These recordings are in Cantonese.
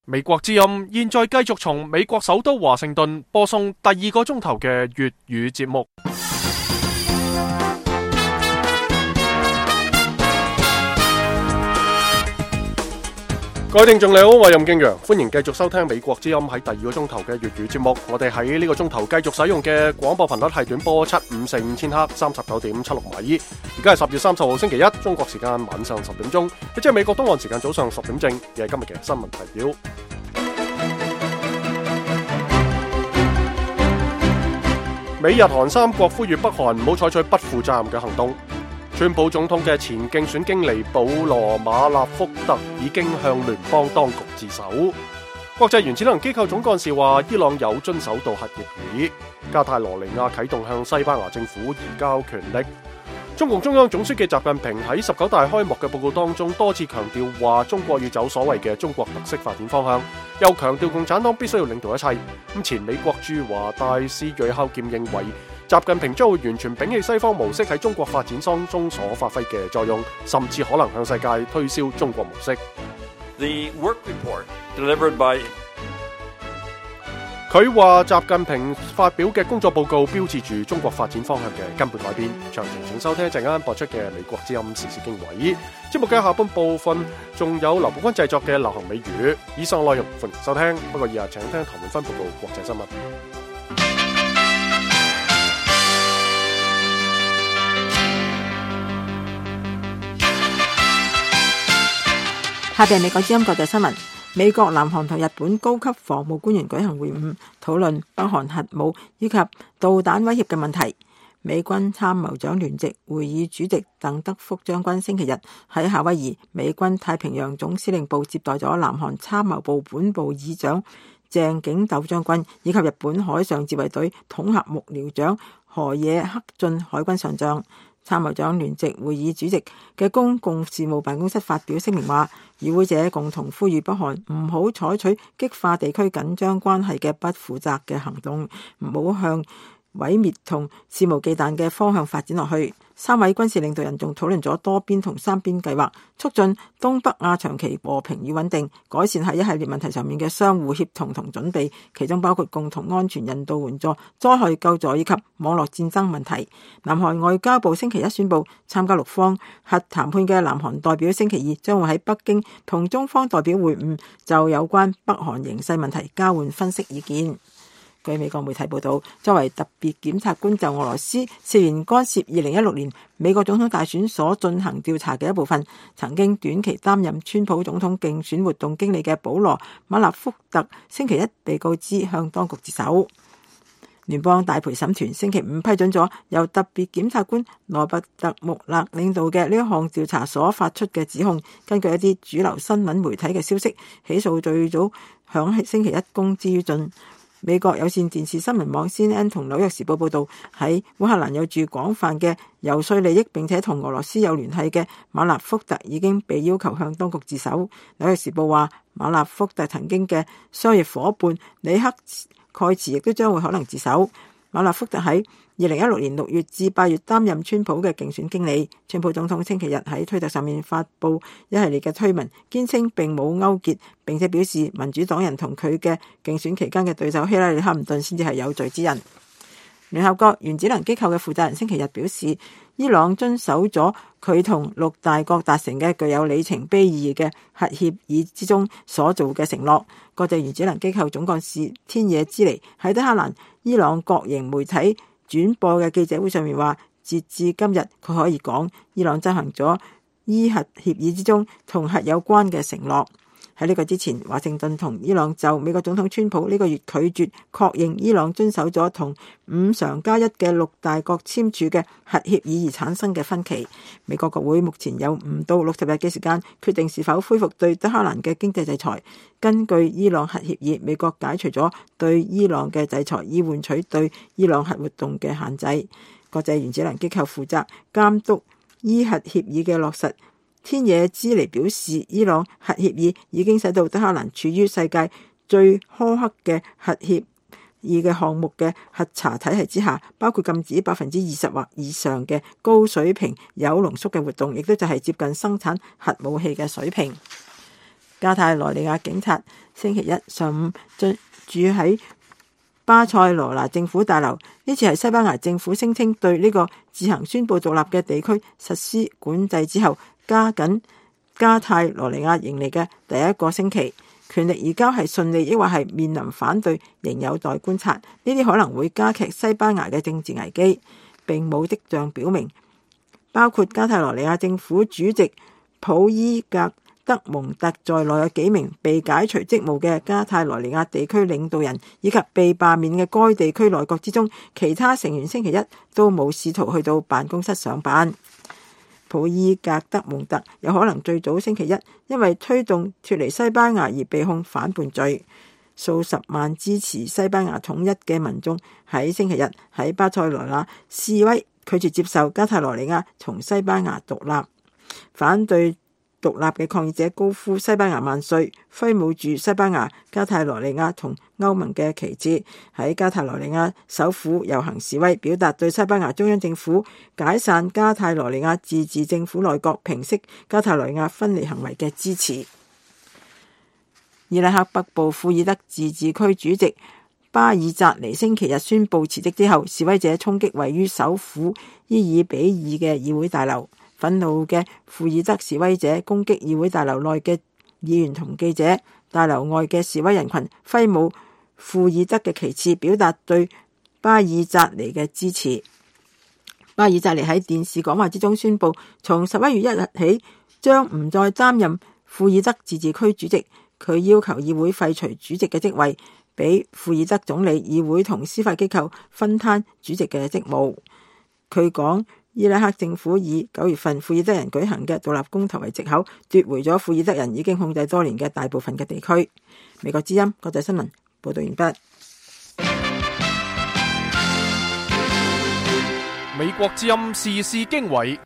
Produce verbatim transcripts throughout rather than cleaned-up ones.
美國之音現在繼續從美國首都華盛頓播送第二個鐘頭嘅粵語節目。各位聽眾你好，我係任敬陽，歡迎繼續收聽美國之音喺第二個鐘頭嘅粵語節目。我哋喺呢個鐘頭繼續使用嘅廣播頻率係短波七五四五千赫三十九點七六米。而家係十月三十號星期一，中國時間晚上十點鐘，亦即係美國東岸時間早上十點正，亦係今日嘅新聞提要。美日韓三國呼籲北韓唔好採取不負責任嘅行動。川普總統嘅前競選經理保羅馬納福特已經向聯邦當局自首。國際原子能機構總幹事話，伊朗有遵守導核協議。加泰羅尼亞啟動向西班牙政府移交權力。中共中央總書記習近平喺十九大開幕嘅報告當中多次強調話，中國要走所謂嘅中國特色發展方向，又強調共產黨必須要領導一切。咁前美國駐華大使瑞孝劍認為，習近平將會完全摒棄西方模式喺中國發展當中所發揮嘅作用，甚至可能向世界推銷中國模式。 The work report delivered by 佢話習近平發表嘅工作報告標誌住中國發展方向嘅根本改變。詳情請收聽一陣間播出嘅美國之音時事經緯。節目嘅下半部分仲有劉寶君製作嘅流行美語。以上內容歡迎收聽，不過以下請聽譚永芬報告國際新聞。 下邊美國之音國際新聞。美國、南韓同日本高級防務官員舉行會晤，討論北韓核武以及導彈威脅嘅問題。美軍參謀長聯席會議主席鄧德福將軍星期日喺夏威夷美軍太平洋總司令部接待咗南韓參謀部本部議長鄭景斗將軍以及日本海上自衛隊統合幕僚長河野克俊海軍上將。參謀長聯席會議主席嘅公共事務辦公室發表聲明話，與會者共同呼籲北韓唔好採取激化地區緊張關係嘅不負責嘅行動，唔好向毀滅同肆無忌憚嘅方向發展落去。三位軍事領導人仲討論咗多邊同三邊計劃，促進東北亞長期和平與穩定，改善喺一系列問題上面嘅相互協同同準備，其中包括共同安全人道援助、災害救助以及網絡戰爭問題。南韓外交部星期一宣布，參加六方核談判嘅南韓代表星期二將會喺北京同中方代表會晤，就有關北韓形勢問題交換分析意見。據美國媒體報道，作為特別檢察官就俄羅斯涉嫌干涉二零一六年美國總統大選所進行調查嘅一部分，曾經短期擔任川普總統競選活動經理嘅保羅馬納福特星期一被告知向當局自首。聯邦大陪審團星期五批准咗由特別檢察官羅伯特穆勒領導嘅呢一項調查所發出嘅指控。根據一啲主流新聞媒體嘅消息，起訴最早響星期一公之於盡。美國有線電視新聞網 C N N 同紐約時報報道，喺烏克蘭有住廣泛嘅游說利益並且同俄羅斯有聯繫嘅馬納福特已經被要求向當局自首。紐約時報話，馬納福特曾經嘅商業夥伴里克蓋茨亦都將會可能自首。馬納福特喺二零一六年六月至八月擔任川普嘅競選經理。川普總統星期日喺推特上面發布一系列嘅推文，堅稱並冇勾結，並且表示民主黨人同佢嘅競選期間嘅對手希拉里克林頓先至係有罪之人。聯合國原子能機構嘅負責人星期日表示，伊朗遵守咗佢同六大國達成嘅具有里程碑意義嘅核協議之中所做嘅承諾。國際原子能機構總幹事天野之尼喺德黑蘭伊朗國營媒體轉播嘅記者會上面話，截至今日佢可以講，伊朗執行咗伊核協議之中同核有關嘅承諾。喺呢個之前，華盛頓同伊朗就美國總統川普呢個月拒絕確認伊朗遵守咗同五常加一嘅六大國簽署嘅核協議而產生嘅分歧。美國國會目前有唔到六十日嘅時間決定是否恢復對德黑蘭嘅經濟制裁。根據伊朗核協議，美國解除咗對伊朗嘅制裁，以換取對伊朗核活動嘅限制。國際原子能機構負責監督伊核協議嘅落實。天野之尼表示，伊朗核協議已經使到德黑蘭處於世界最苛刻嘅核協議嘅項目嘅核查體系之下，包括禁止百分之二十或以上嘅高水平鈾濃縮嘅活動，亦都就係接近生產核武器嘅水平。 加泰羅尼亞警察星期一上午進駐喺巴塞羅那政府大樓，呢次係西班牙政府聲稱對呢個自行宣布獨立嘅地區實施管制之後，加緊加泰羅尼亞迎嚟嘅第一個星期。權力移交係順利抑或係面臨反對，仍有待觀察。呢啲可能會加劇西班牙嘅政治危機，並冇跡象表明包括加泰羅尼亞政府主席普伊格德蒙特在內有幾名被解除職務嘅加泰羅尼亞地區領導人，以及被罷免嘅該地區內閣之中，其他成員星期一都冇試圖去到辦公室上班。普伊格德蒙特有可能最早星期一因為推動脫離西班牙而被控反叛罪。數十萬支持西班牙統一嘅民眾喺星期日喺巴塞羅那示威，拒絕接受加泰羅尼亞從西班牙獨立。反對獨立嘅抗議者高呼西班牙萬歲，揮舞住西班牙、加泰羅尼亞同歐盟嘅旗幟，喺加泰羅尼亞首府遊行示威，表達對西班牙中央政府解散加泰羅尼亞自治政府內閣、平息加泰羅尼亞分離行為嘅支持。伊拉克北部庫爾德自治區主席巴爾扎尼星期日宣布辭職之後，示威者衝擊位於首府伊爾比爾嘅議會大樓。憤怒嘅庫爾德示威者攻擊議會大樓內嘅議員同記者，大樓外嘅示威人群揮舞庫爾德嘅旗幟，表達對巴爾扎尼嘅支持。巴爾扎尼喺電視講話之中宣布，從十一月一日起將唔再擔任庫爾德自治區主席。佢要求議會廢除主席嘅職位，俾庫爾德總理、議會同司法機構分攤主席嘅職務。佢講，伊拉克政府以九月份庫爾德人舉行嘅獨立公投為藉口，奪回咗庫爾德人已經控制多年嘅大部分嘅地區。美國之音國際新聞報道完畢。 美國之音時事經緯，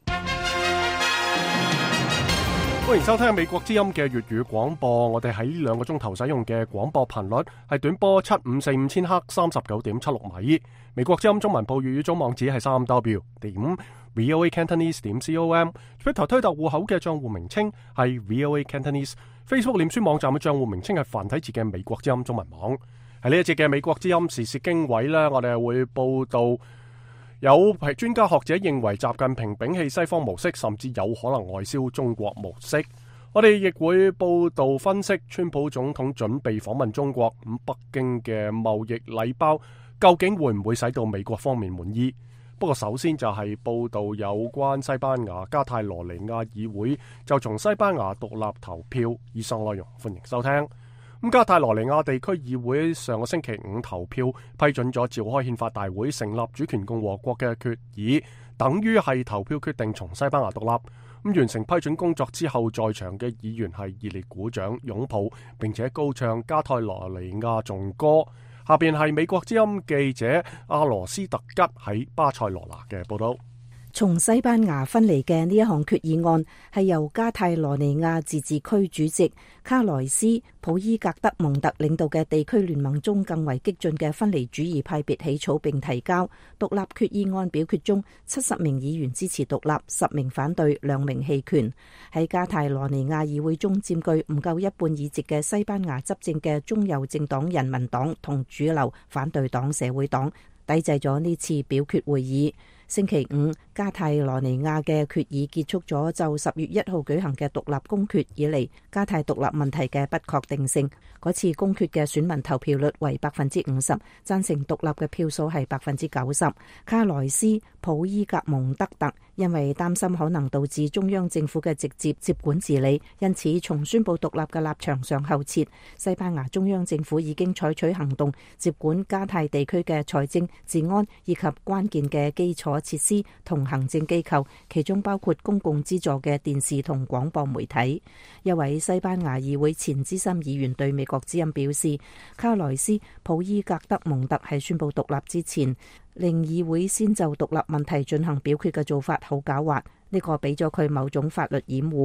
歡迎收聽美國之音嘅粵語廣播。我哋喺呢兩個鐘頭使用嘅廣播頻率係短波七五四五千赫三十九點七六米。美國之音中文部粵語總網址係三 W 點 V O A Cantonese 點 com。Twitter 推特戶口嘅賬戶名稱係 V O A Cantonese。Facebook 臉書網站嘅賬戶名稱係繁體字嘅美國之音中文網。喺呢一節嘅美國之音時事經緯呢，我哋會報道有係專家學者認為習近平摒棄西方模式，甚至有可能外銷中國模式。我哋亦會報道分析川普總統準備訪問中國，咁北京嘅貿易禮包究竟會唔會使到美國方面滿意？不過首先就係報道有關西班牙加泰羅尼亞議會就從西班牙獨立投票，以上內容歡迎收聽。咁加泰羅尼亞地區議會上個星期五投票批准咗召開憲法大會成立主權共和國嘅決議，等於係投票決定從西班牙獨立。咁完成批准工作之後，在場嘅議員係熱烈鼓掌擁抱，並且高唱加泰羅尼亞頌歌。下邊係美國之音記者阿羅斯特吉喺巴塞羅那嘅報道。 從西班牙分離嘅呢一項決議案係由加泰羅尼亞自治區主席卡萊斯普伊格德蒙特領導嘅地區聯盟中更為激進嘅分離主義派別起草並提交。獨立決議案表決中，七十名議員支持獨立，十名反對，兩名棄權。喺加泰羅尼亞議會中佔據唔夠一半議席嘅西班牙執政嘅中右政黨人民黨同主流反對黨社會黨抵制咗呢次表決會議。星期五，加泰羅尼亞嘅決議結束咗就十月一號舉行嘅獨立公決以嚟加泰獨立問題嘅不確定性。嗰次公決嘅選民投票率為百分之五十，贊成獨立嘅票數係百分之九十。卡萊斯普伊格蒙德特因為擔心可能導致中央政府嘅直接接管治理，因此從宣布獨立嘅立場上後撤。西班牙中央政府已經採取行動接管加泰地區嘅財政、治安以及關鍵嘅基礎設施同行政機構，其中包括公共資助嘅電視同廣播媒體。一位西班牙議會前資深議員對美國之音表示，卡萊斯普伊格德蒙特喺宣布獨立之前，令議會先就獨立問題進行表決嘅做法好狡猾，呢個俾咗佢某種法律掩護。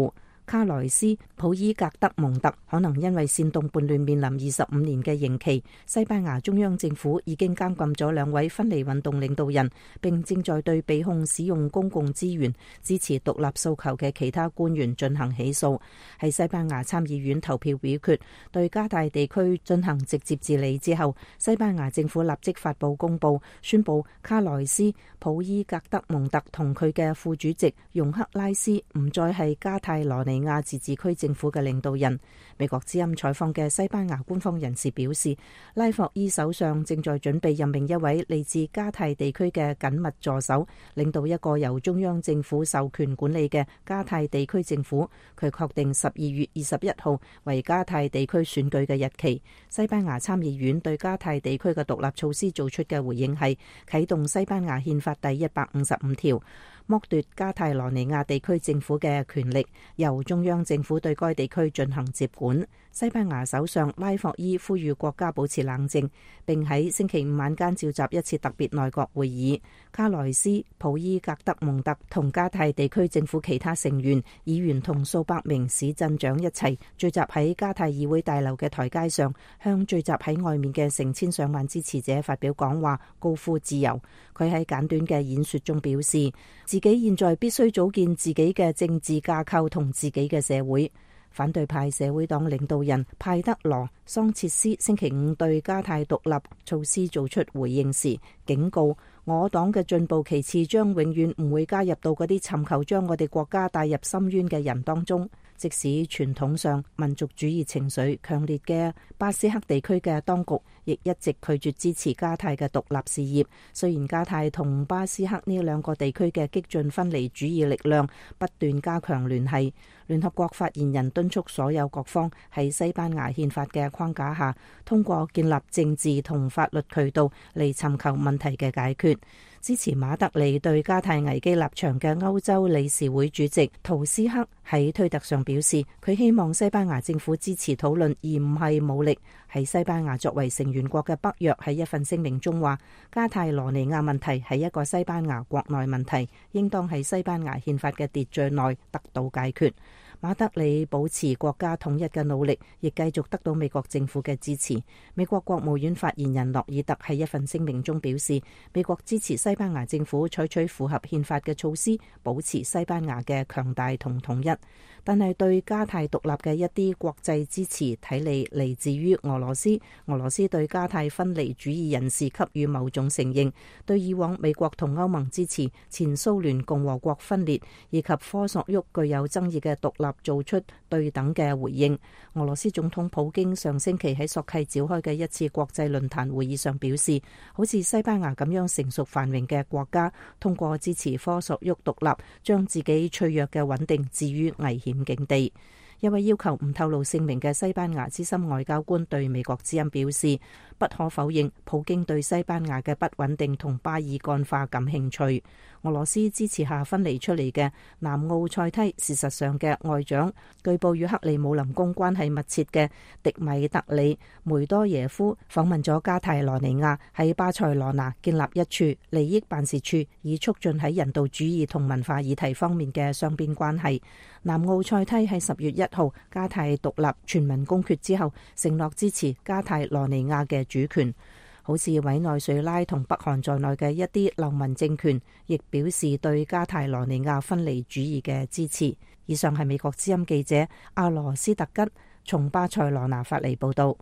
卡萊斯普伊格德蒙特可能因為煽動叛亂面臨二十五年嘅刑期。西班牙中央政府已經監禁咗兩位分離運動領導人，並正在對被控使用公共資源支持獨立訴求嘅其他官員進行起訴。喺西班牙參議院投票表決對加泰地區進行直接治理之後，西班牙政府立即發布公報，宣布卡萊斯普伊格德蒙特同佢嘅副主席容克拉斯唔再係加泰羅尼亞自治區政府嘅領導人。美國之音採訪嘅西班牙官方人士表示，拉霍伊首相正在準備任命一位嚟自加泰地區嘅緊密助手，領導一個由中央政府授權管理嘅加泰地區政府。佢確定十二月二十一號為加泰地區選舉嘅日期。西班牙參議院對加泰地區嘅獨立措施做出嘅回應係啟動西班牙憲法第一百五十五條，剝奪加泰羅尼亞地區政府嘅權力，由中央政府對該地區進行接管。西班牙首相拉霍伊呼籲國家保持冷靜，並喺星期五晚間召集一次特別內閣會議。卡萊斯普伊格德蒙特同加泰地區政府其他成員、議員同數百名市鎮長一齊聚集喺加泰議會大樓嘅台階上，向聚集喺外面嘅成千上萬支持者發表講話，高呼自由。佢喺簡短嘅演說中表示，自己現在必須組建自己嘅政治架構同自己嘅社會。反對派社會黨領導人派德羅桑切斯星期五對加泰獨立措施做出回應時，警告我黨嘅進步旗幟將永遠唔會加入到嗰啲尋求將我哋國家帶入深淵嘅人當中。即使傳統上民族主義情緒強烈嘅巴斯克地區嘅當局，亦一直拒絕支持加泰嘅獨立事業。雖然加泰同巴斯克呢兩個地區嘅激進分離主義力量不斷加強聯繫，聯合國發言人敦促所有各方喺西班牙憲法嘅框架下，通過建立政治同法律渠道嚟尋求問題嘅解決。支持馬德里對加泰危機立場嘅歐洲理事會主席圖斯克喺推特上表示，佢希望西班牙政府支持討論而唔係武力。喺西班牙作為成員國嘅北約喺一份聲明中話，加泰羅尼亞問題係一個西班牙國內問題，應當喺西班牙憲法嘅秩序內得到解決。馬德里保持國家統一嘅努力亦繼續得到美國政府嘅支持。美國國務院發言人諾爾特喺一份聲明中表示，美國支持西班牙政府採取符合憲法嘅措施，保持西班牙嘅強大同統一。但係對加泰獨立嘅一啲國際支持睇嚟嚟自於俄羅斯。俄羅斯對加泰分離主義人士給予某種承認，對以往美國同歐盟支持前蘇聯共和國分裂以及科索沃具有爭議嘅獨立做出對等嘅回應。俄羅斯總統普京上星期喺索契召開嘅一次國際論壇會議上表示，好似西班牙咁樣成熟繁榮嘅國家，通過支持科索沃獨立，將自己脆弱嘅穩定置於危險境地。一位要求唔透露姓名嘅西班牙資深外交官對美國之音表示，不可否認普京對西班牙嘅不穩定同巴爾幹化感興趣。俄羅斯支持下分離出嚟嘅南奧塞梯，事實上嘅外長據報與克里姆林宮關係密切嘅迪米特里梅多耶夫訪問咗加泰羅尼亞，喺巴塞羅那建立一處利益辦事處，以促進喺人道主義同文化議題方面嘅雙邊關係。南奧塞梯喺十月一號加泰獨立全民公決之後，承諾支持加泰羅尼亞嘅主權。好似委內瑞拉同北韓在內嘅一啲流民政權，亦表示對加泰羅尼亞分離主義嘅支持。以上係美國之音記者阿羅斯特吉從巴塞羅那發嚟報道。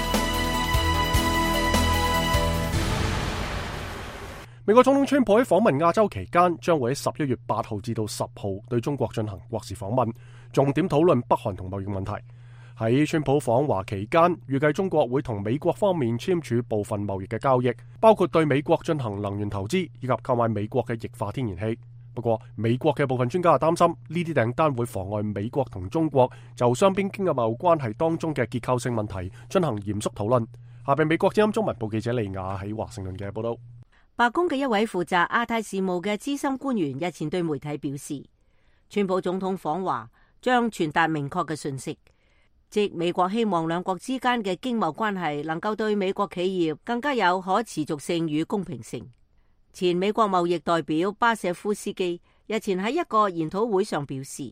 美國總統川普喺訪問亞洲期間，將會喺十一月八號至到十號對中國進行國事訪問，重點討論北韓同貿易問題。喺川普訪華期間，預計中國會同美國方面簽署部分貿易嘅交易，包括對美國進行能源投資以及購買美國嘅液化天然氣。不過，美國嘅部分專家擔心呢啲訂單會妨礙美國同中國就雙邊經濟貿易關係當中嘅結構性問題進行嚴肅討論。下邊美國之音中文部記者利亞喺華盛頓嘅報道。 白宮嘅一位負責亞太事務嘅資深官員日前對媒體表示，川普總統訪華將傳達明確嘅訊息，即美國希望兩國之間嘅經貿關係能夠對美國企業更加有可持續性與公平性。前美國貿易代表巴舍夫斯基日前喺一個研討會上表示，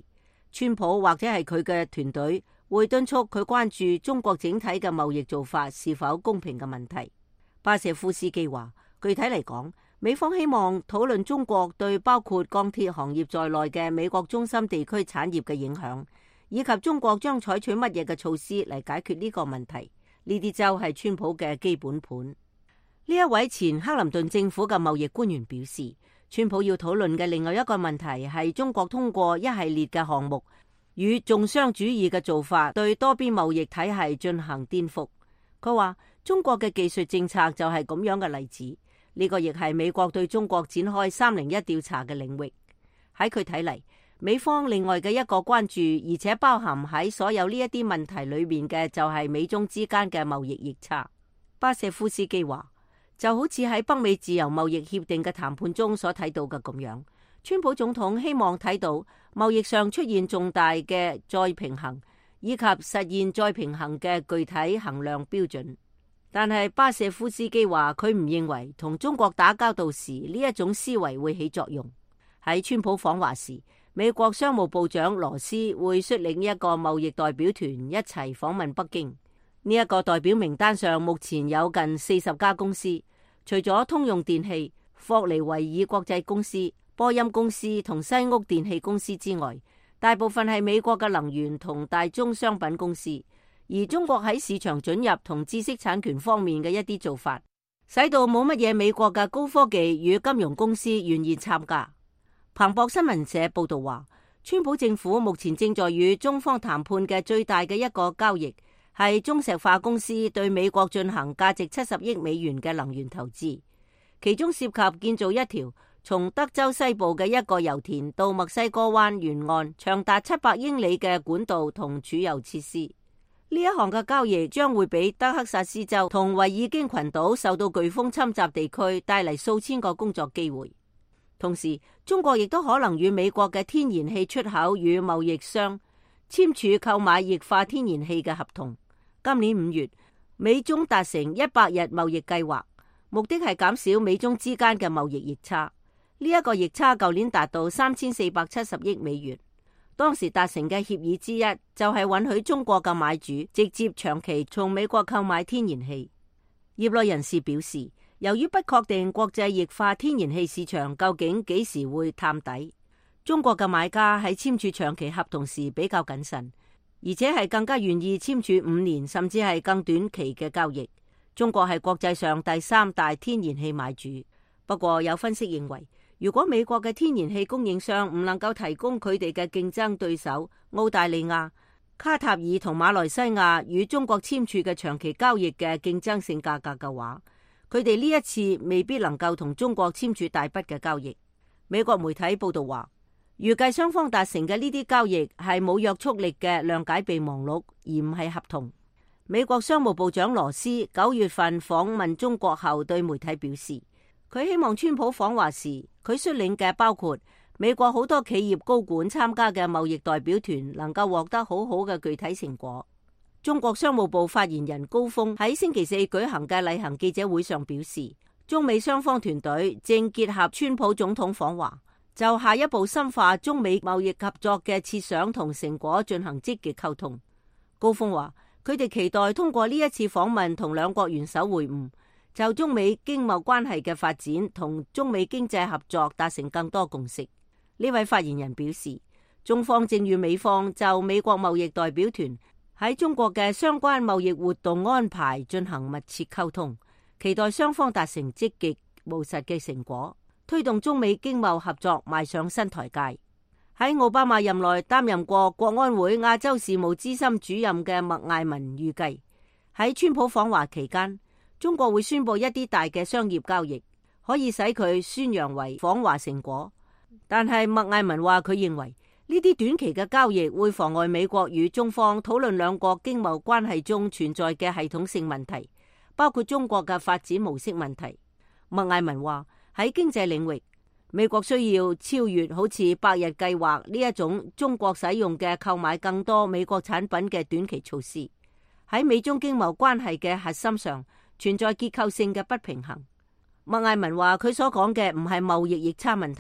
川普或者係佢嘅團隊會敦促佢關注中國整體嘅貿易做法是否公平嘅問題。巴舍夫斯基話，具體嚟講，美方希望討論中國對包括鋼鐵行業在內嘅美國中心地區產業嘅影響，以及中國將採取乜嘢嘅措施嚟解決呢個問題。呢啲就係川普嘅基本盤。呢一位前克林頓政府嘅貿易官員表示，川普要討論嘅另外一個問題係中國通過一系列嘅項目與重商主義嘅做法對多邊貿易體系進行顛覆。佢話中國嘅技術政策就係咁樣嘅例子。呢個亦係美國對中國展開三零一調查嘅領域。喺佢睇嚟，美方另外嘅一個關注，而且包含喺所有呢一啲問題裏面嘅，就係美中之間嘅貿易逆差。巴舍夫斯基話，就好似喺北美自由貿易協定嘅談判中所睇到嘅咁樣，川普總統希望睇到貿易上出現重大嘅再平衡，以及實現再平衡嘅具體衡量標準。但係巴舍夫斯基話，佢唔認為同中國打交道時呢一種思維會起作用。喺川普訪華時，美國商務部長羅斯會率領一個貿易代表團一齊訪問北京。呢、這、一個代表名單上目前有近四十家公司，除咗通用電氣、霍尼維爾國際公司、波音公司同西屋電氣公司之外，大部分係美國嘅能源同大宗商品公司。而中國喺市場准入同知識產權方面嘅一啲做法，使到冇乜嘢美國嘅高科技與金融公司願意參加。彭博新聞社報道話，川普政府目前正在與中方談判嘅最大嘅一個交易，係中石化公司對美國進行價值七十億美元嘅能源投資，其中涉及建造一條從德州西部嘅一個油田到墨西哥灣沿岸長達七百英里嘅管道同儲油設施。呢一項嘅交易將會俾德克薩斯州同維爾京群島受到颶風侵襲地區帶嚟數千個工作機會。同時，中國亦都可能與美國嘅天然氣出口與貿易商簽署購買液化天然氣嘅合同。今年五月，美中達成一百日貿易計劃，目的係減少美中之間嘅貿易逆差。呢、這、一個逆差舊年達到三千四百七十億美元。當時達成嘅協議之一就係允許中國嘅買主直接長期從美國購買天然氣。業內人士表示，由於不確定國際液化天然氣市場究竟幾時會探底，中國嘅買家喺簽署長期合同時比較謹慎，而且係更加願意簽署五年甚至係更短期嘅交易。中國係國際上第三大天然氣買主。不過有分析認為，如果美國嘅天然氣供應商唔能夠提供佢哋嘅競爭對手澳大利亞、卡塔爾同馬來西亞與中國簽署嘅長期交易嘅競爭性價格嘅話，佢哋呢一次未必能夠同中國簽署大筆嘅交易。美國媒體報道話，預計雙方達成嘅呢啲交易係冇約束力嘅諒解備忘錄，而唔係合同。美國商務部長羅斯九月份訪問中國後對媒體表示，佢希望川普訪華時，佢率領嘅包括美國好多企業高管參加嘅貿易代表團能夠獲得好好嘅具體成果。中國商務部發言人高峰喺星期四舉行嘅例行記者會上表示，中美雙方團隊正結合川普總統訪華，就下一步深化中美貿易合作嘅設想同成果進行積極溝通。高峰話，佢哋期待通過呢一次訪問同兩國元首會晤，就中美經貿關係嘅發展同中美經濟合作達成更多共識。呢位發言人表示，中方正與美方就美國貿易代表團喺中國嘅相關貿易活動安排進行密切溝通，期待雙方達成積極務實嘅成果，推動中美經貿合作邁上新台階。喺奧巴馬任內擔任過國安會亞洲事務資深主任嘅麥艾文預計，喺川普訪華期間，中國會宣布一啲大嘅商業交易，可以使佢宣揚為訪華成果。但係麥艾文話，佢認為呢啲短期嘅交易會妨礙美國與中方討論兩國經貿關係中存在嘅系統性問題，包括中國嘅發展模式問題。麥艾文話，喺經濟領域，美國需要超越好似百日計劃呢一種中國使用嘅購買更多美國產品嘅短期措施。喺美中經貿關係嘅核心上存在結構性嘅不平衡。麥艾文話，佢所講嘅唔係貿易逆差問題，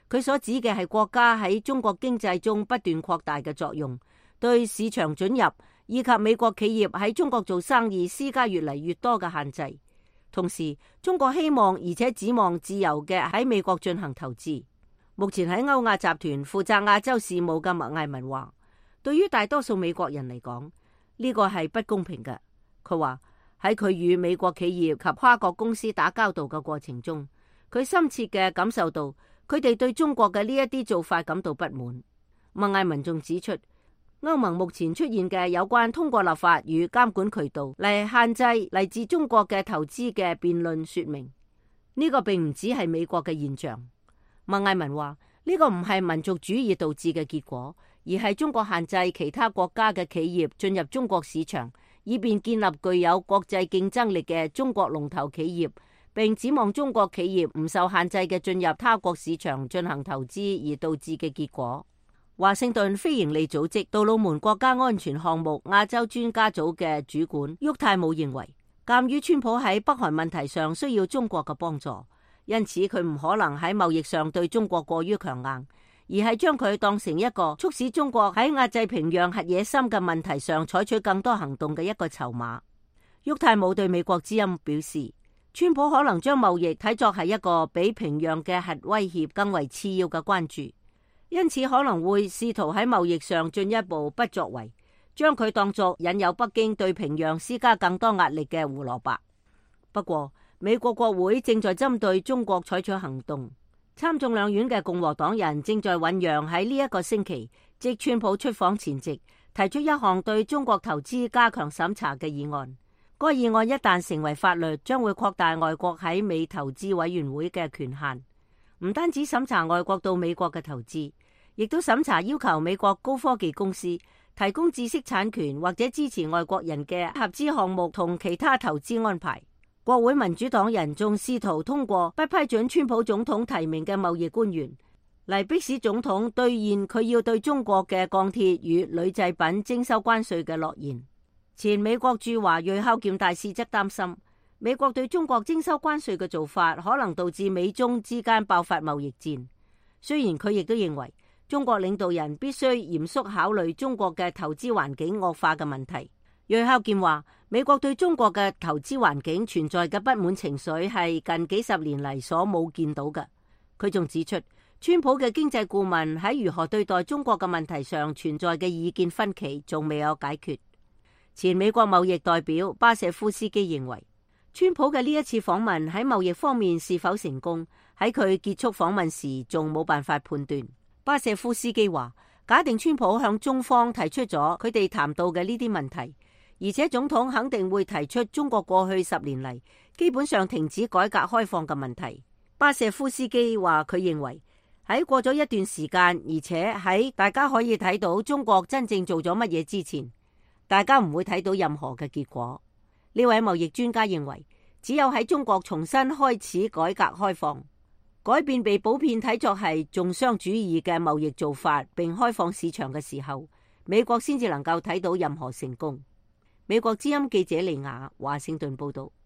佢所指嘅係國家喺中國經濟中不斷擴大嘅作用，對市場准入以及美國企業喺中國做生意施加越嚟越多嘅限制。同時，中國希望而且指望自由嘅喺美國進行投資。目前喺歐亞集團負責亞洲事務嘅麥艾文話，對於大多數美國人嚟講，呢個係不公平嘅。佢話喺佢與美國企業及跨國公司打交道嘅過程中，佢深切嘅感受到佢哋對中國嘅呢一啲做法感到不滿。麥艾文仲指出，歐盟目前出現嘅有關通過立法與監管渠道嚟限制嚟自中國嘅投資嘅辯論說明，呢個並唔只係美國嘅現象。麥艾文話，呢個唔係民族主義導致嘅結果，而係中國限制其他國家嘅企業進入中國市場，以便建立具有國際競爭力嘅中國龍頭企業，並指望中國企業唔受限制嘅進入他國市場進行投資而導致嘅結果。華盛頓非營利組織杜魯門國家安全項目亞洲專家組嘅主管沃泰姆認為，鑒於川普喺北韓問題上需要中國嘅幫助，因此佢唔可能喺貿易上對中國過於強硬，而係將佢當成一個促使中國喺壓制平壤核野心嘅問題上採取更多行動嘅一個籌碼。沃泰姆對美國之音表示，川普可能將貿易睇作係一個比平壤嘅核威脅更為次要嘅關注，因此可能會試圖喺貿易上進一步不作為，將佢當作引誘北京對平壤施加更多壓力嘅胡蘿蔔。不過，美國國會正在針對中國採取行動，參眾兩院嘅共和黨人正在醞釀喺呢一個星期，即川普出訪前夕，提出一項對中國投資加強審查嘅議案。該議案一旦成為法律，將會擴大外國喺美投資委員會嘅權限，唔單止審查外國到美國嘅投資，亦都審查要求美國高科技公司提供知識產權或者支持外國人嘅合資項目同其他投資安排。國會民主黨人仲試圖通過不批准川普總統提名嘅貿易官員，嚟迫使總統兌現佢要對中國嘅鋼鐵與鋁製品徵收關稅嘅諾言。前美國駐華裔孝儉大使則擔心，美國對中國徵收關稅嘅做法可能導致美中之間爆發貿易戰。雖然佢亦都認為中國領導人必須嚴肅考慮中國嘅投資環境惡化嘅問題。裔孝儉話，美國對中國嘅投資環境存在嘅不滿情緒係近幾十年嚟所冇見到嘅。佢仲指出，川普嘅經濟顧問喺如何對待中國嘅問題上存在嘅意見分歧仲未有解決。前美國貿易代表巴舍夫斯基認為，川普嘅呢一次訪問喺貿易方面是否成功，喺佢結束訪問時仲冇辦法判斷。巴舍夫斯基話，假定川普向中方提出咗佢哋談到嘅呢啲問題，而且總統肯定會提出中國過去十年嚟基本上停止改革開放嘅問題。巴舍夫斯基話，佢認為喺過咗一段時間，而且喺大家可以睇到中國真正做咗乜嘢之前，大家唔會睇到任何嘅結果。呢位貿易專家認為，只有喺中國重新開始改革開放，改變被普遍睇作係重商主義嘅貿易做法，並開放市場嘅時候，美國先至能夠睇到任何成功。美國之音記者利亞華盛頓報道。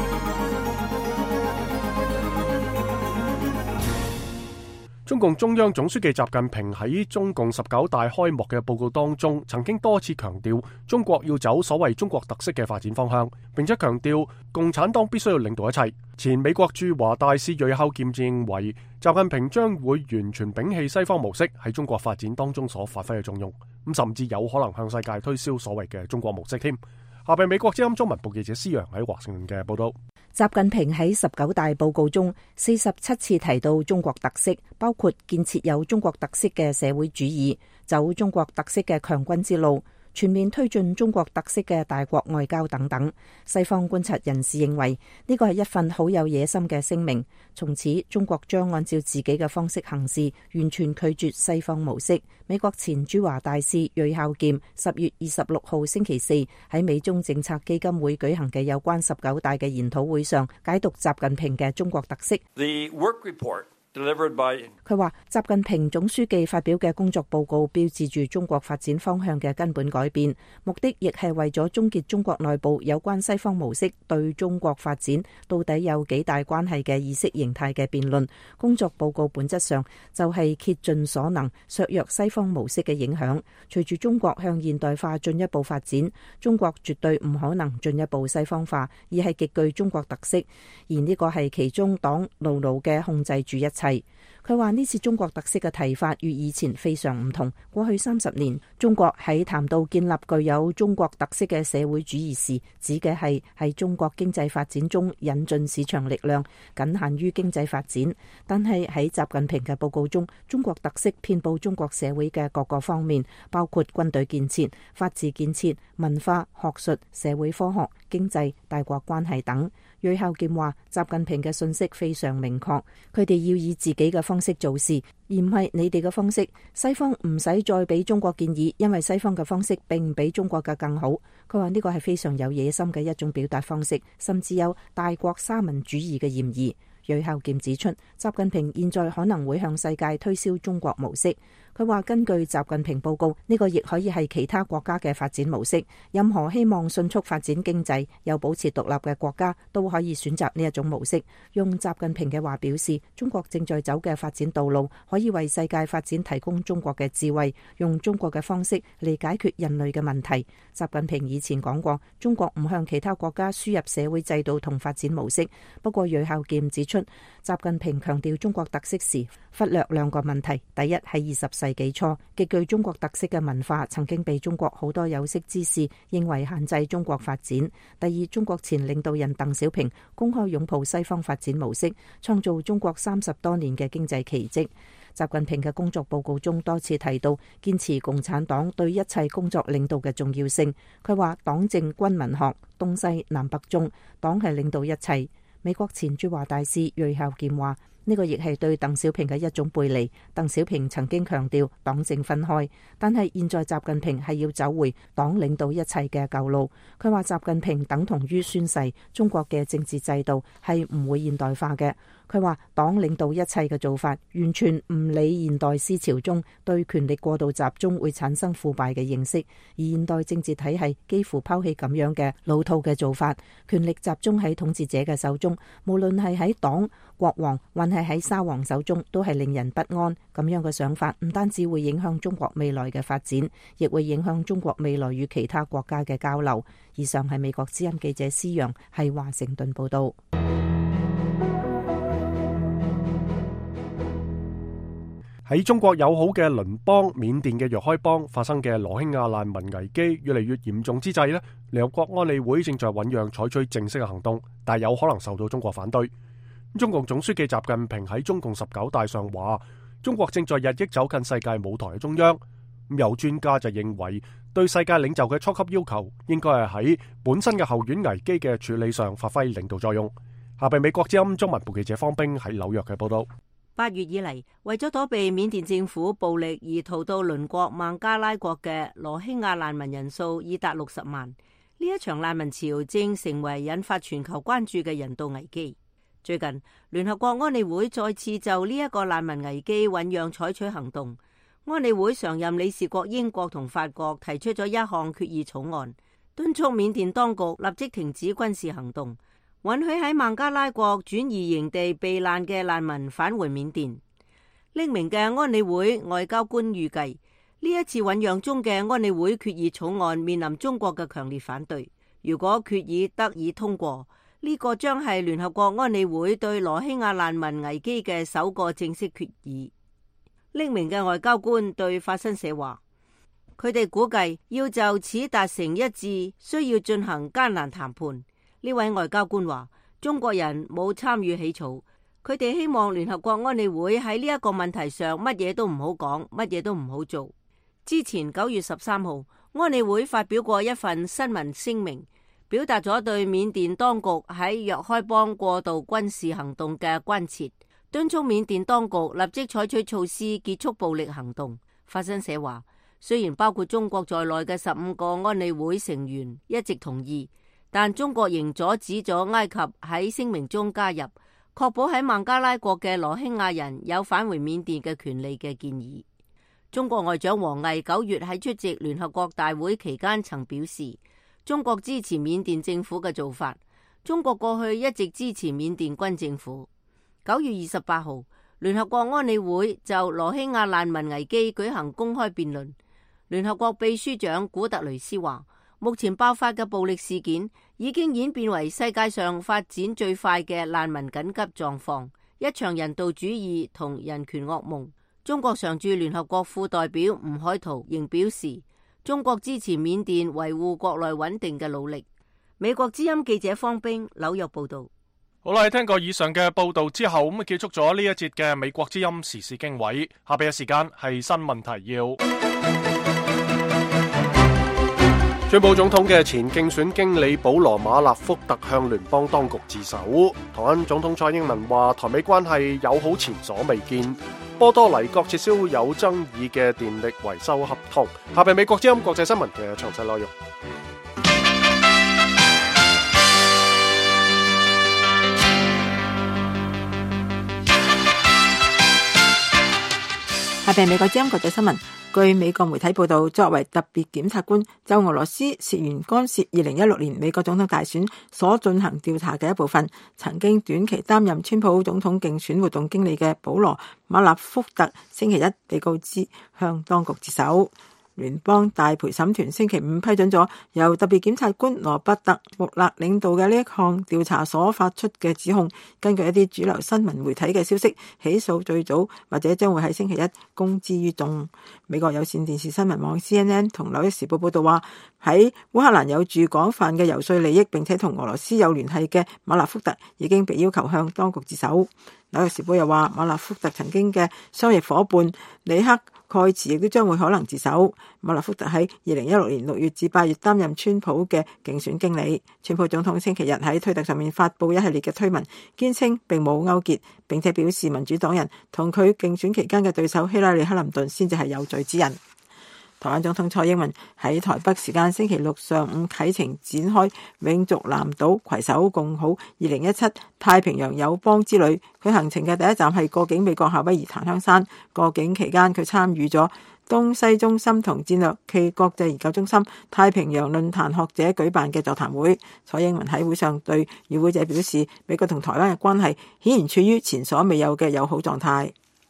中共中央總書記習近平喺中共十九大開幕嘅報告當中，曾經多次強調中國要走所謂中國特色嘅發展方向，並且強調共產黨必須要領導一切。前美國駐華大使瑞孝儉認為，習近平將會完全摒棄西方模式喺中國發展當中所發揮嘅作用，咁甚至有可能向世界推銷所謂嘅中國模式添。下邊美國之音中文部記者施洋喺華盛頓嘅報道。 習近平喺十九大報告中四十七次提到中國特色，包括建設有中國特色嘅社會主義，走中國特色嘅強軍之路，全面推進中國特色嘅大國外交等等。西方觀察人士認為呢個係一份好有野心嘅聲明，從此中國將按照自己嘅方式行事，完全拒絕西方模式。美國前駐華大使瑞孝儉十月二十六號星期四喺美中政策基金會舉行嘅有關十九大嘅研討會上，解讀習近平嘅中國特色。 The work report delivered by 佢話習近平總書記發表嘅工作報告標誌住中國發展方向嘅根本改變，目的亦係為咗終結中國內部有關西方模式對中國發展到底有幾大關係嘅意識形態嘅辯論。工作報告本質上就係竭盡所能削弱西方模式嘅影響。隨住中國向現代化進一步發展，中國絕對唔可能進一步西方化，而係極具中國特色，而呢個係其中黨牢牢嘅控制住一切。佢話呢次中國特色嘅提法與以前非常唔同。過去三十年，中國喺談到建立具有中國特色嘅社會主義時，指嘅係喺中國經濟發展中引進市場力量，僅限於經濟發展。但係喺習近平嘅報告中，中國特色遍佈中國社會嘅各個方面，包括軍隊建設、法治建設、文化、學術、社會科學、經濟、大國關係等。呂孝劍話：習近平嘅信息非常明確，佢哋要以自己嘅方式做事，而唔係你哋嘅方式。西方唔使再俾中國建議，因為西方嘅方式並唔比中國嘅更好。佢話呢個係非常有野心嘅一種表達方式，甚至有大國沙文主義嘅嫌疑。呂孝劍指出，習近平現在可能會向世界推銷中國模式。佢話根據習近平報告，呢個亦可以係其他國家嘅發展模式。任何希望迅速發展經濟又保持獨立嘅國家都可以選擇呢一種模式。用習近平嘅話表示，中國正在走嘅發展道路可以為世界發展提供中國嘅智慧，用中國嘅方式嚟解決人類嘅問題。習近平以前講過，中國唔向其他國家輸入社會制度同發展模式。不過呂孝劍指出，習近平強調中國特色時忽略兩個問題。第一，係二十世紀初極具中國特色嘅文化曾經被中國好多有識之士認為限制中國發展。第二，中國前領導人鄧小平公開擁抱西方發展模式，創造中國三十多年嘅經濟奇蹟。習近平嘅工作報告中多次提到堅持共產黨對一切工作領導嘅重要性。佢話黨政軍民學東西南北中，黨係領導一切。美國前駐華大使呂孝劍話：呢個亦係對鄧小平嘅一種背離。鄧小平曾經強調黨政分開，但係現在習近平係要走回黨領導一切嘅舊路。佢話習近平等同於宣誓，中國嘅政治制度係唔會現代化嘅。佢話黨領導一切嘅做法完全唔理現代思潮中對權力過度集中會產生腐敗嘅認識，而現代政治體系幾乎拋棄咁樣嘅老套嘅做法，權力集中喺統治者嘅手中，無論係喺黨、國王還係喺沙皇手中，都係令人不安。咁樣嘅想法唔單止會影響中國未來嘅發展，亦會影響中國未來與其他國家嘅交流。以上係美國之音記者施陽喺華盛頓報道。 喺中國友好嘅鄰邦緬甸嘅若開邦發生嘅羅興亞難民危機越嚟越嚴重之際呢，聯合國安理會正在醞釀採取正式嘅行動，但有可能受到中國反對。中共總書記習近平喺中共十九大上話，中國正在日益走近世界舞台嘅中央。有專家就認為，對世界領袖嘅初級要求應該係喺本身嘅後院危機嘅處理上發揮領導作用。下邊美國之音中文部記者方冰喺紐約嘅報道。 八月以嚟，為咗躲避緬甸政府暴力而逃到鄰國孟加拉國嘅羅興亞難民人數已達六十萬。呢一場難民潮正成為引發全球關注嘅人道危機。最近，聯合國安理會再次就呢一個難民危機醞釀採取行動。安理會常任理事國英國同法國提出咗一項決議草案，敦促緬甸當局立即停止軍事行動，允許喺孟加拉國轉移營地避難嘅難民返回緬甸。匿名嘅安理會外交官預計，呢一次醞釀中嘅安理會決議草案面臨中國嘅強烈反對。如果決議得以通過，呢個將係聯合國安理會對羅興亞難民危機嘅首個正式決議。匿名嘅外交官對法新社話，佢哋估計要就此達成一致，需要進行艱難談判。呢位外交官話，中國人冇參與起草，佢哋希望聯合國安理會喺呢一個問題上乜嘢都唔好講，乜嘢都唔好做。之前九月十三號，安理會發表過一份新聞聲明，表達咗對緬甸當局喺若開邦過度軍事行動嘅關切，敦促緬甸當局立即採取措施結束暴力行動。法新社話，雖然包括中國在內嘅十五個安理會成員一直同意，但中國仍阻止咗埃及喺聲明中加入， 確保喺孟加拉國嘅羅興亞人有返回緬甸嘅權利嘅建議。中國外長王毅九月喺出席聯合國大會期間曾表示，中國支持緬甸政府嘅做法。中國過去一直支持緬甸軍政府。九月二十八號，聯合國安理會就羅興亞難民危機舉行公開辯論。聯合國秘書長古特雷斯話，目前爆發嘅暴力事件已經演變為世界上發展最快嘅難民緊急狀況，一場人道主義同人權噩夢。中國常駐聯合國副代表吳海濤仍表示，中國支持緬甸維護國內穩定嘅努力。美國之音記者方冰紐約報道。 好啦，聽過以上嘅報道之後，咁啊結束咗呢一節嘅美國之音時事經緯。下邊嘅時間係新聞提要。川普總統嘅前競選經理保羅馬納福特向聯邦當局自首。台灣總統蔡英文話，台美關係友好前所未見。波多黎各撤銷有爭議嘅電力維修合同。下邊美國之音國際新聞嘅詳細內容。 下邊美國之音國際新聞，據美國媒體報道，作為特別檢察官，就俄羅斯涉嫌干涉二零一六年美國總統大選所進行調查嘅一部分，曾經短期擔任川普總統競選活動經理嘅保羅馬納福特，星期一被告知向當局自首。聯邦大陪審團星期五批准咗由特別檢察官羅伯特穆勒領導嘅呢一項調查所發出嘅指控。根據一啲主流新聞媒體嘅消息，起訴最早或者將會喺星期一公之於眾。美國有線電視新聞網 C N N 同紐約時報報道話，喺烏克蘭有住廣泛嘅游說利益並且同俄羅斯有聯繫嘅馬納福特已經被要求向當局自首。紐約時報又話，馬納福特曾經嘅商業夥伴里克蓋茨亦都將會可能自首。馬納福特喺二零一六年六月至八月擔任川普嘅競選經理。川普總統星期日喺推特上面發布一系列嘅推文，堅稱並冇勾結，並且表示民主黨人同佢競選期間嘅對手希拉里克林頓先至係有罪之人。台灣總統蔡英文喺台北時間星期六上午啟程展開永續南島攜手共好二零一七太平洋友邦之旅。佢行程嘅第一站係過境美國夏威夷檀香山。過境期間佢參與咗東西中心同戰略暨國際研究中心太平洋論壇學者舉辦嘅座談會。蔡英文喺會上對與會者表示，美國同台灣嘅關係顯然處於前所未有嘅友好狀態。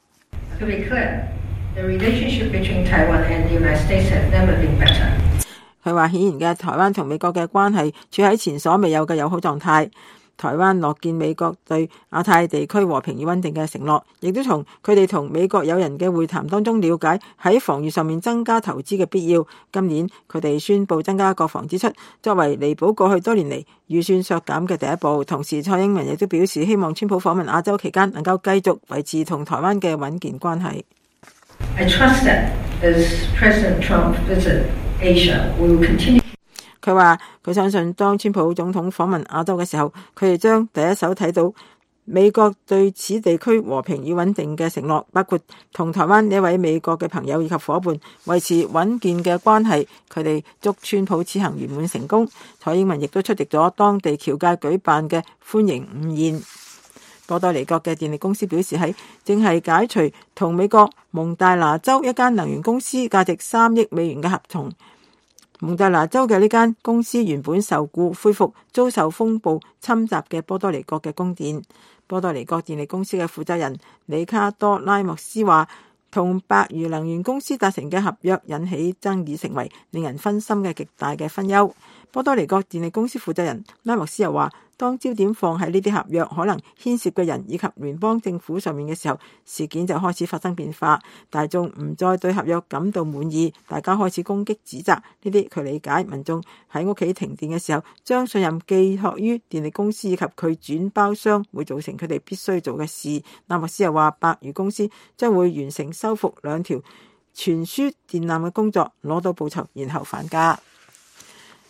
The relationship between Taiwan and the United States has never been better. 佢話顯然嘅台灣同美國嘅關係處喺前所未有嘅友好狀態。台灣樂見美國對亞太地區和平與穩定嘅承諾，亦都從佢哋同美國友人嘅會談當中了解喺防禦上面增加投資嘅必要。今年佢哋宣布增加國防支出，作為彌補過去多年嚟預算削減嘅第一步。同時，蔡英文亦都表示希望川普訪問亞洲期間能夠繼續維持同台灣嘅穩健關係。 I trust that as President Trump visit Asia, we will continue. 佢話佢相信當川普總統訪問亞洲嘅時候，佢哋將第一手睇到美國對此地區和平與穩定嘅承諾，包括同台灣呢一位美國嘅朋友以及伙伴維持穩健嘅關係。佢哋祝川普此行圓滿成功。蔡英文亦都出席咗當地僑界舉辦嘅歡迎午宴。波多黎各嘅電力公司表示，喺正係解除同美國蒙大拿州一間能源公司價值三億美元嘅合同。蒙大拿州嘅呢間公司原本受僱恢復遭受風暴侵襲嘅波多黎各嘅供電。波多黎各電力公司嘅負責人里卡多拉莫斯話，同百餘能源公司達成嘅合約引起爭議，成為令人分心嘅極大嘅分憂。波多黎各電力公司負責人拉莫斯又話，當焦點放喺呢啲合約可能牽涉嘅人以及聯邦政府上面嘅時候，事件就開始發生變化。大眾唔再對合約感到滿意，大家開始攻擊指責。呢啲佢理解，民眾喺屋企停電嘅時候，將信任寄託於電力公司以及佢轉包商，會造成佢哋必須做嘅事。拉莫斯又話，百餘公司將會完成修復兩條傳輸電纜嘅工作，攞到報酬，然後返家。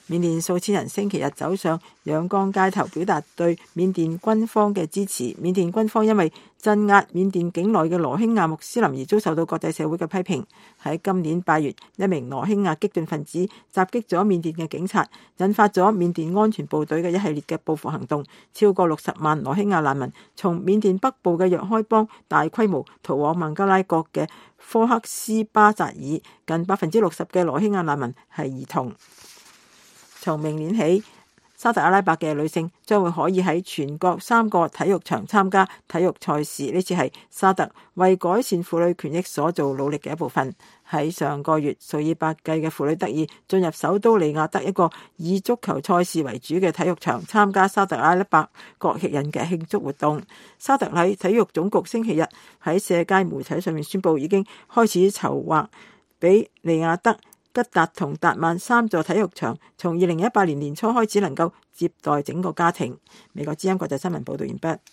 緬甸數千人星期日走上仰光街頭，表達對緬甸軍方嘅支持。緬甸軍方因為鎮壓緬甸境內嘅羅興亞穆斯林而遭受到國際社會嘅批評。喺今年八月，一名羅興亞激進分子襲擊咗緬甸嘅警察，引發咗緬甸安全部隊嘅一系列嘅報復行動。超過六十萬羅興亞難民從緬甸北部嘅若開邦大規模逃往孟加拉國嘅科克斯巴扎爾，近百分之六十嘅羅興亞難民係兒童。從明年起，沙特阿拉伯嘅女性將會可以喺全國三個體育場參加體育賽事。呢次係沙特為改善婦女權益所做努力嘅一部分。喺上個月，數以百計嘅婦女得以進入首都利雅得一個以足球賽事為主嘅體育場，參加沙特阿拉伯國慶日嘅慶祝活動。沙特喺體育總局星期日喺社交媒體上面宣布，已經開始籌劃俾利雅得、吉達同達曼三座體育場從二零一八年年初開始能夠接待整個家庭。美國之音國際新聞報道完畢。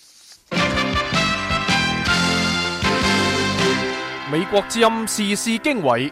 美國之音時事經緯，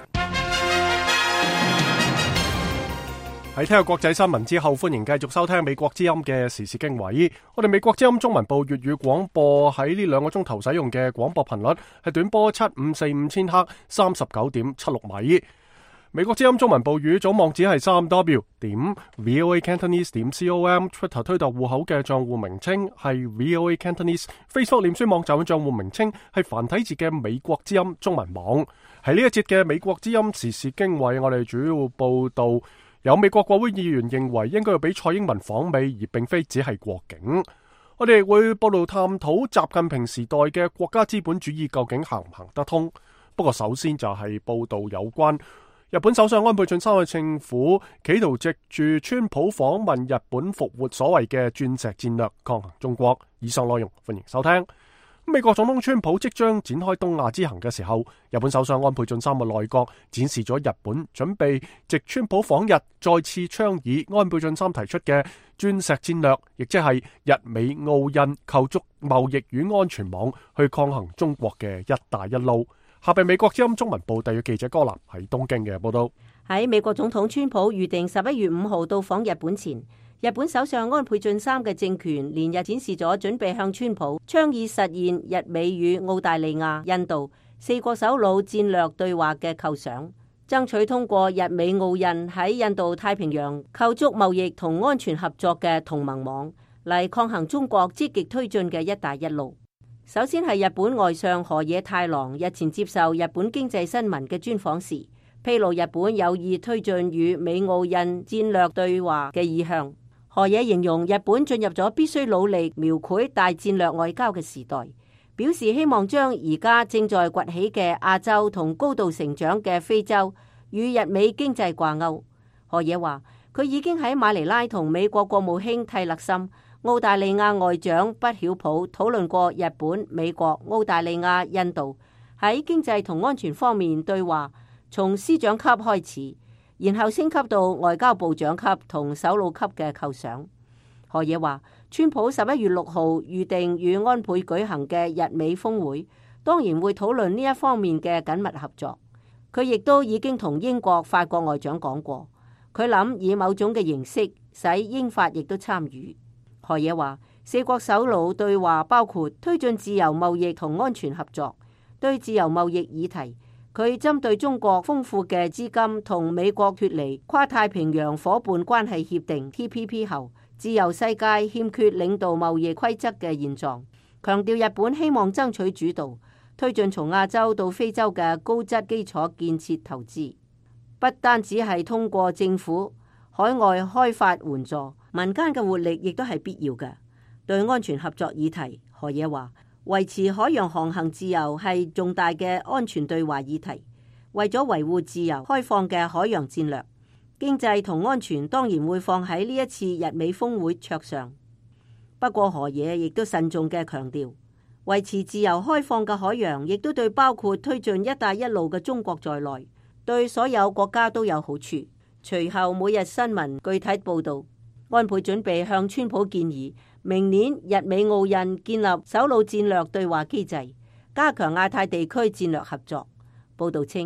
喺聽過國際新聞之後，歡迎繼續收聽美國之音嘅時事經緯。我哋美國之音中文部粵語廣播喺呢兩個鐘頭使用嘅廣播頻率係短波七五四五千赫，三十九點七六米。美國之音中文部語組網址係三 w 點 voa cantonese 點 com，Twitter 推特戶口嘅賬戶名稱係 voa cantonese，Facebook 臉書網站嘅賬戶名稱係繁體字嘅美國之音中文網。喺呢一節嘅美國之音時事經緯，我哋主要報道有美國國會議員認為應該要俾蔡英文訪美，而並非只係過境。我哋會報道探討習近平時代嘅國家資本主義究竟行唔行得通。不過首先就係報道有關日本首相安倍晉三嘅政府企圖藉住川普訪問日本復活所謂嘅鑽石戰略抗衡中國。以上內容歡迎收聽。美國總統川普即將展開東亞之行嘅時候，日本首相安倍晉三嘅內閣展示咗日本準備藉川普訪日再次倡議安倍晉三提出嘅鑽石戰略，亦即係日美澳印構築貿易與安全網去抗衡中國嘅一帶一路。下邊美國之音中文部特約記者柯南喺東京嘅報道。 喺美國總統川普預定十一月五號到訪日本前，日本首相安倍晉三嘅政權連日展示咗準備向川普倡議實現日美與澳大利亞、印度四國首腦戰略對話嘅構想，爭取通過日美澳印喺印度太平洋構築貿易同安全合作嘅同盟網，嚟抗衡中國積極推進嘅一帶一路。首先係日本外相河野太郎日前接受日本經濟新聞嘅專訪時，披露日本有意推進與美澳印戰略對話嘅意向。河野形容日本進入咗必須努力描繪大戰略外交嘅時代，表示希望將而家正在崛起嘅亞洲同高度成長嘅非洲與日美經濟掛鈎。河野話佢已經喺馬尼拉同美國國務卿蒂勒森、澳大利亞外長畢曉普討論過日本、美國、澳大利亞、印度喺經濟同安全方面對話，從司長級開始，然後升級到外交部長級同首腦級嘅構想。河野話，川普十一月六號預定與安倍舉行嘅日美峰會，當然會討論呢一方面嘅緊密合作。佢亦都已經同英國、法國外長講過，佢諗以某種嘅形式使英法亦都參與。河野話，四國首腦對話包括推進自由貿易同安全合作。對自由貿易議題，佢針對中國豐富嘅資金同美國脫離跨太平洋夥伴關係協定 T P P 後，自由世界欠缺領導貿易規則嘅現狀，強調日本希望爭取主導，推進從亞洲到非洲嘅高質基礎建設投資，不單只係通過政府海外開發援助。民間嘅活力亦都係必要嘅。對安全合作議題，河野話維持海洋航行自由係重大嘅安全對話議題。為咗維護自由開放嘅海洋戰略，經濟同安全當然會放喺呢一次日美峰會桌上。不過河野亦都慎重嘅強調，維持自由開放嘅海洋亦都對包括推進一帶一路嘅中國在內，對所有國家都有好處。隨後每日新聞具體報導，安倍準備向川普建議，明年日美澳印建立首腦戰略對話機制，加強亞太地區戰略合作。報道稱，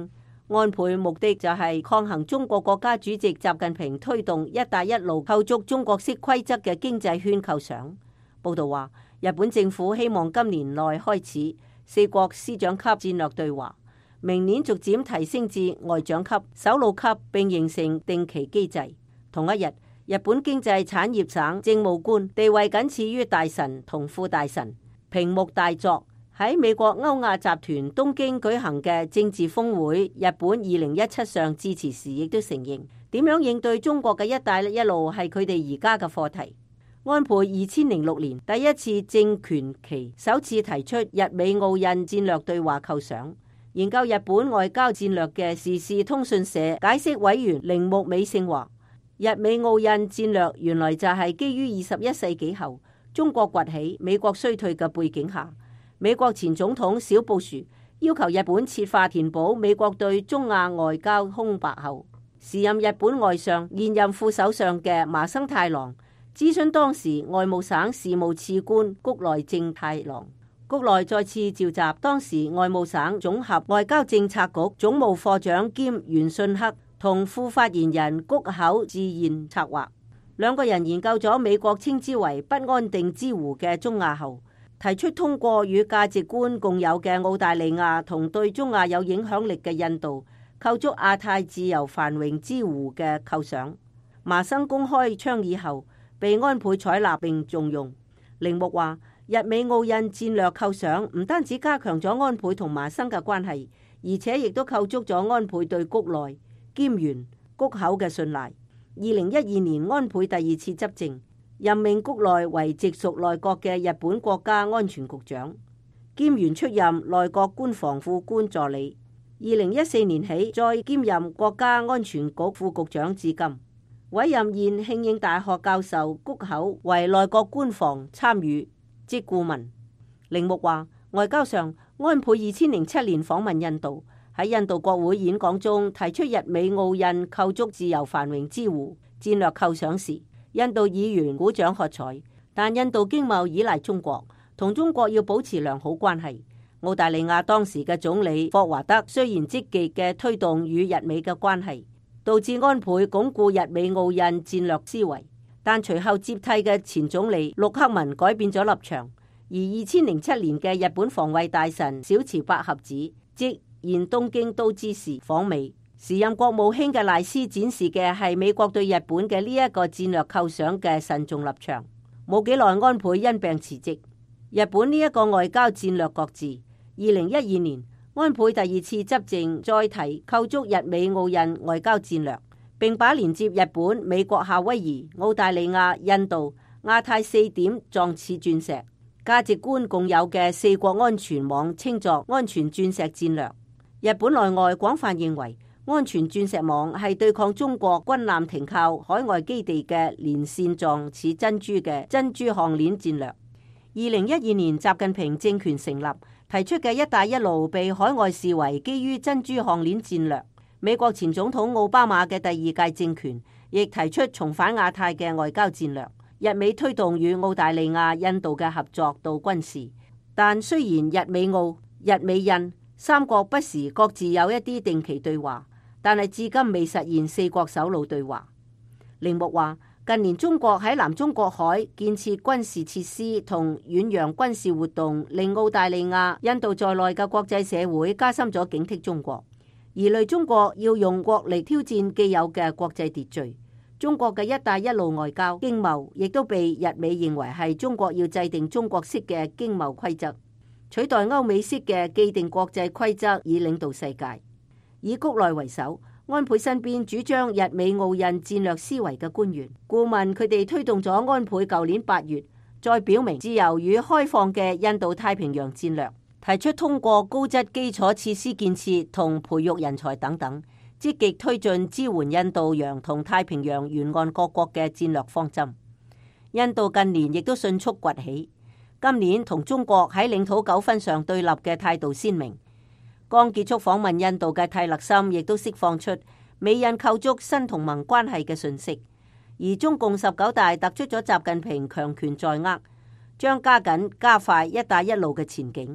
安倍目的就係抗衡中國國家主席習近平推動一帶一路構築中國式規則嘅經濟圈構想。報道話，日本政府希望今年內開始四國司長級戰略對話，明年逐漸提升至外長級、首腦級，並形成定期機制。同一日，日本經濟產業省政務官地位僅次於大臣同副大臣平木大作喺美國歐亞集團東京舉行嘅政治峰會日本二零一七上致辭時，亦都承認點樣應對中國嘅一帶一路係佢哋而家嘅課題。安倍二千零六年第一次政權期首次提出日美澳印戰略對話構想。研究日本外交戰略嘅時事通訊社解釋委員鈴木美勝話，日美澳印戰略原來就係基於二十一世紀後中國崛起、美國衰退嘅背景下，美國前總統小布殊要求日本設法填補美國對中亞外交空白後，時任日本外相、現任副首相嘅麻生太郎諮詢當時外務省事務次官谷內正太郎，谷內再次召集當時外務省總合外交政策局總務課長兼原信克同副發言人谷口智彥策劃，兩個人研究咗美國稱之為不安定之湖嘅中亞後，提出通過與價值觀共有嘅澳大利亞同對中亞有影響力嘅印度構築亞太自由繁榮之湖嘅構想。麻生公開倡議後，被安倍採納並重用。鈴木話，日美澳印戰略構想唔單止加強咗安倍同麻生嘅關係，而且亦都構築咗安倍對谷內、兼原、谷口嘅信賴。二零一二年安倍第二次執政，任命谷內為直屬內閣嘅日本國家安全局長，兼原出任內閣官房副官助理。二零一四年起再兼任國家安全局副局長至今，委任現慶應大學教授谷口為內閣官房參與即顧問。鈴木話，外交上，安倍二千零七年訪問印度，喺印度國會演講中提出日美澳印構築自由繁榮之湖戰略構想時，印度議員鼓掌喝彩。但印度經貿依賴中國，同中國要保持良好關係。澳大利亞當時嘅總理霍華德雖然積極嘅推動與日美嘅關係，導致安倍鞏固日美澳印戰略思維，但隨後接替嘅前總理陸克文改變咗立場。而二千零七年嘅日本防衛大臣小池百合子即現東京都知事訪美，時任國務卿嘅賴斯展示嘅係美國對日本嘅呢一個戰略構想嘅慎重立場。冇幾耐，安倍因病辭職，日本呢一個外交戰略擱置。二零一二年，安倍第二次執政再提構築日美澳印外交戰略，並把連接日本、美國、夏威夷、澳大利亞、印度、亞太四點狀似鑽石價值觀共有嘅四國安全網稱作安全鑽石戰略。日本內外廣泛認為，安全鑽石網係對抗中國軍艦停靠海外基地嘅連線狀似珍珠嘅珍珠項鏈戰略。二零一二年，習近平政權成立，提出嘅一帶一路被海外視為基於珍珠項鏈戰略。美國前總統奧巴馬嘅第二屆政權亦提出重返亞太嘅外交戰略。日美推動與澳大利亞、印度嘅合作到軍事，但雖然日美澳、日美印三國不時各自有一啲定期對話，但係至今未實現四國首腦對話。鈴木話，近年中國喺南中國海建設軍事設施同遠洋軍事活動，令澳大利亞、印度在內嘅國際社會加深咗警惕中國，疑慮中國要用國力挑戰既有嘅國際秩序。中國嘅一帶一路外交經貿亦都被日美認為係中國要制定中國式嘅經貿規則，取代歐美式嘅既定國際規則以領導世界。以谷內為首，安倍身邊主張日美澳印戰略思維嘅官員顧問，佢哋推動咗安倍舊年八月再表明自由與開放嘅印度太平洋戰略，提出通過高質基礎設施建設同培育人才等等，積極推進支援印度洋同太平洋沿岸各國嘅戰略方針。印度近年亦都迅速崛起，今年同中國喺領土糾紛上對立嘅態度鮮明。剛結束訪問印度嘅泰勒森亦都釋放出美印構築新同盟關係嘅訊息。而中共十九大突出咗習近平強權在握，將加緊加快一帶一路嘅前景，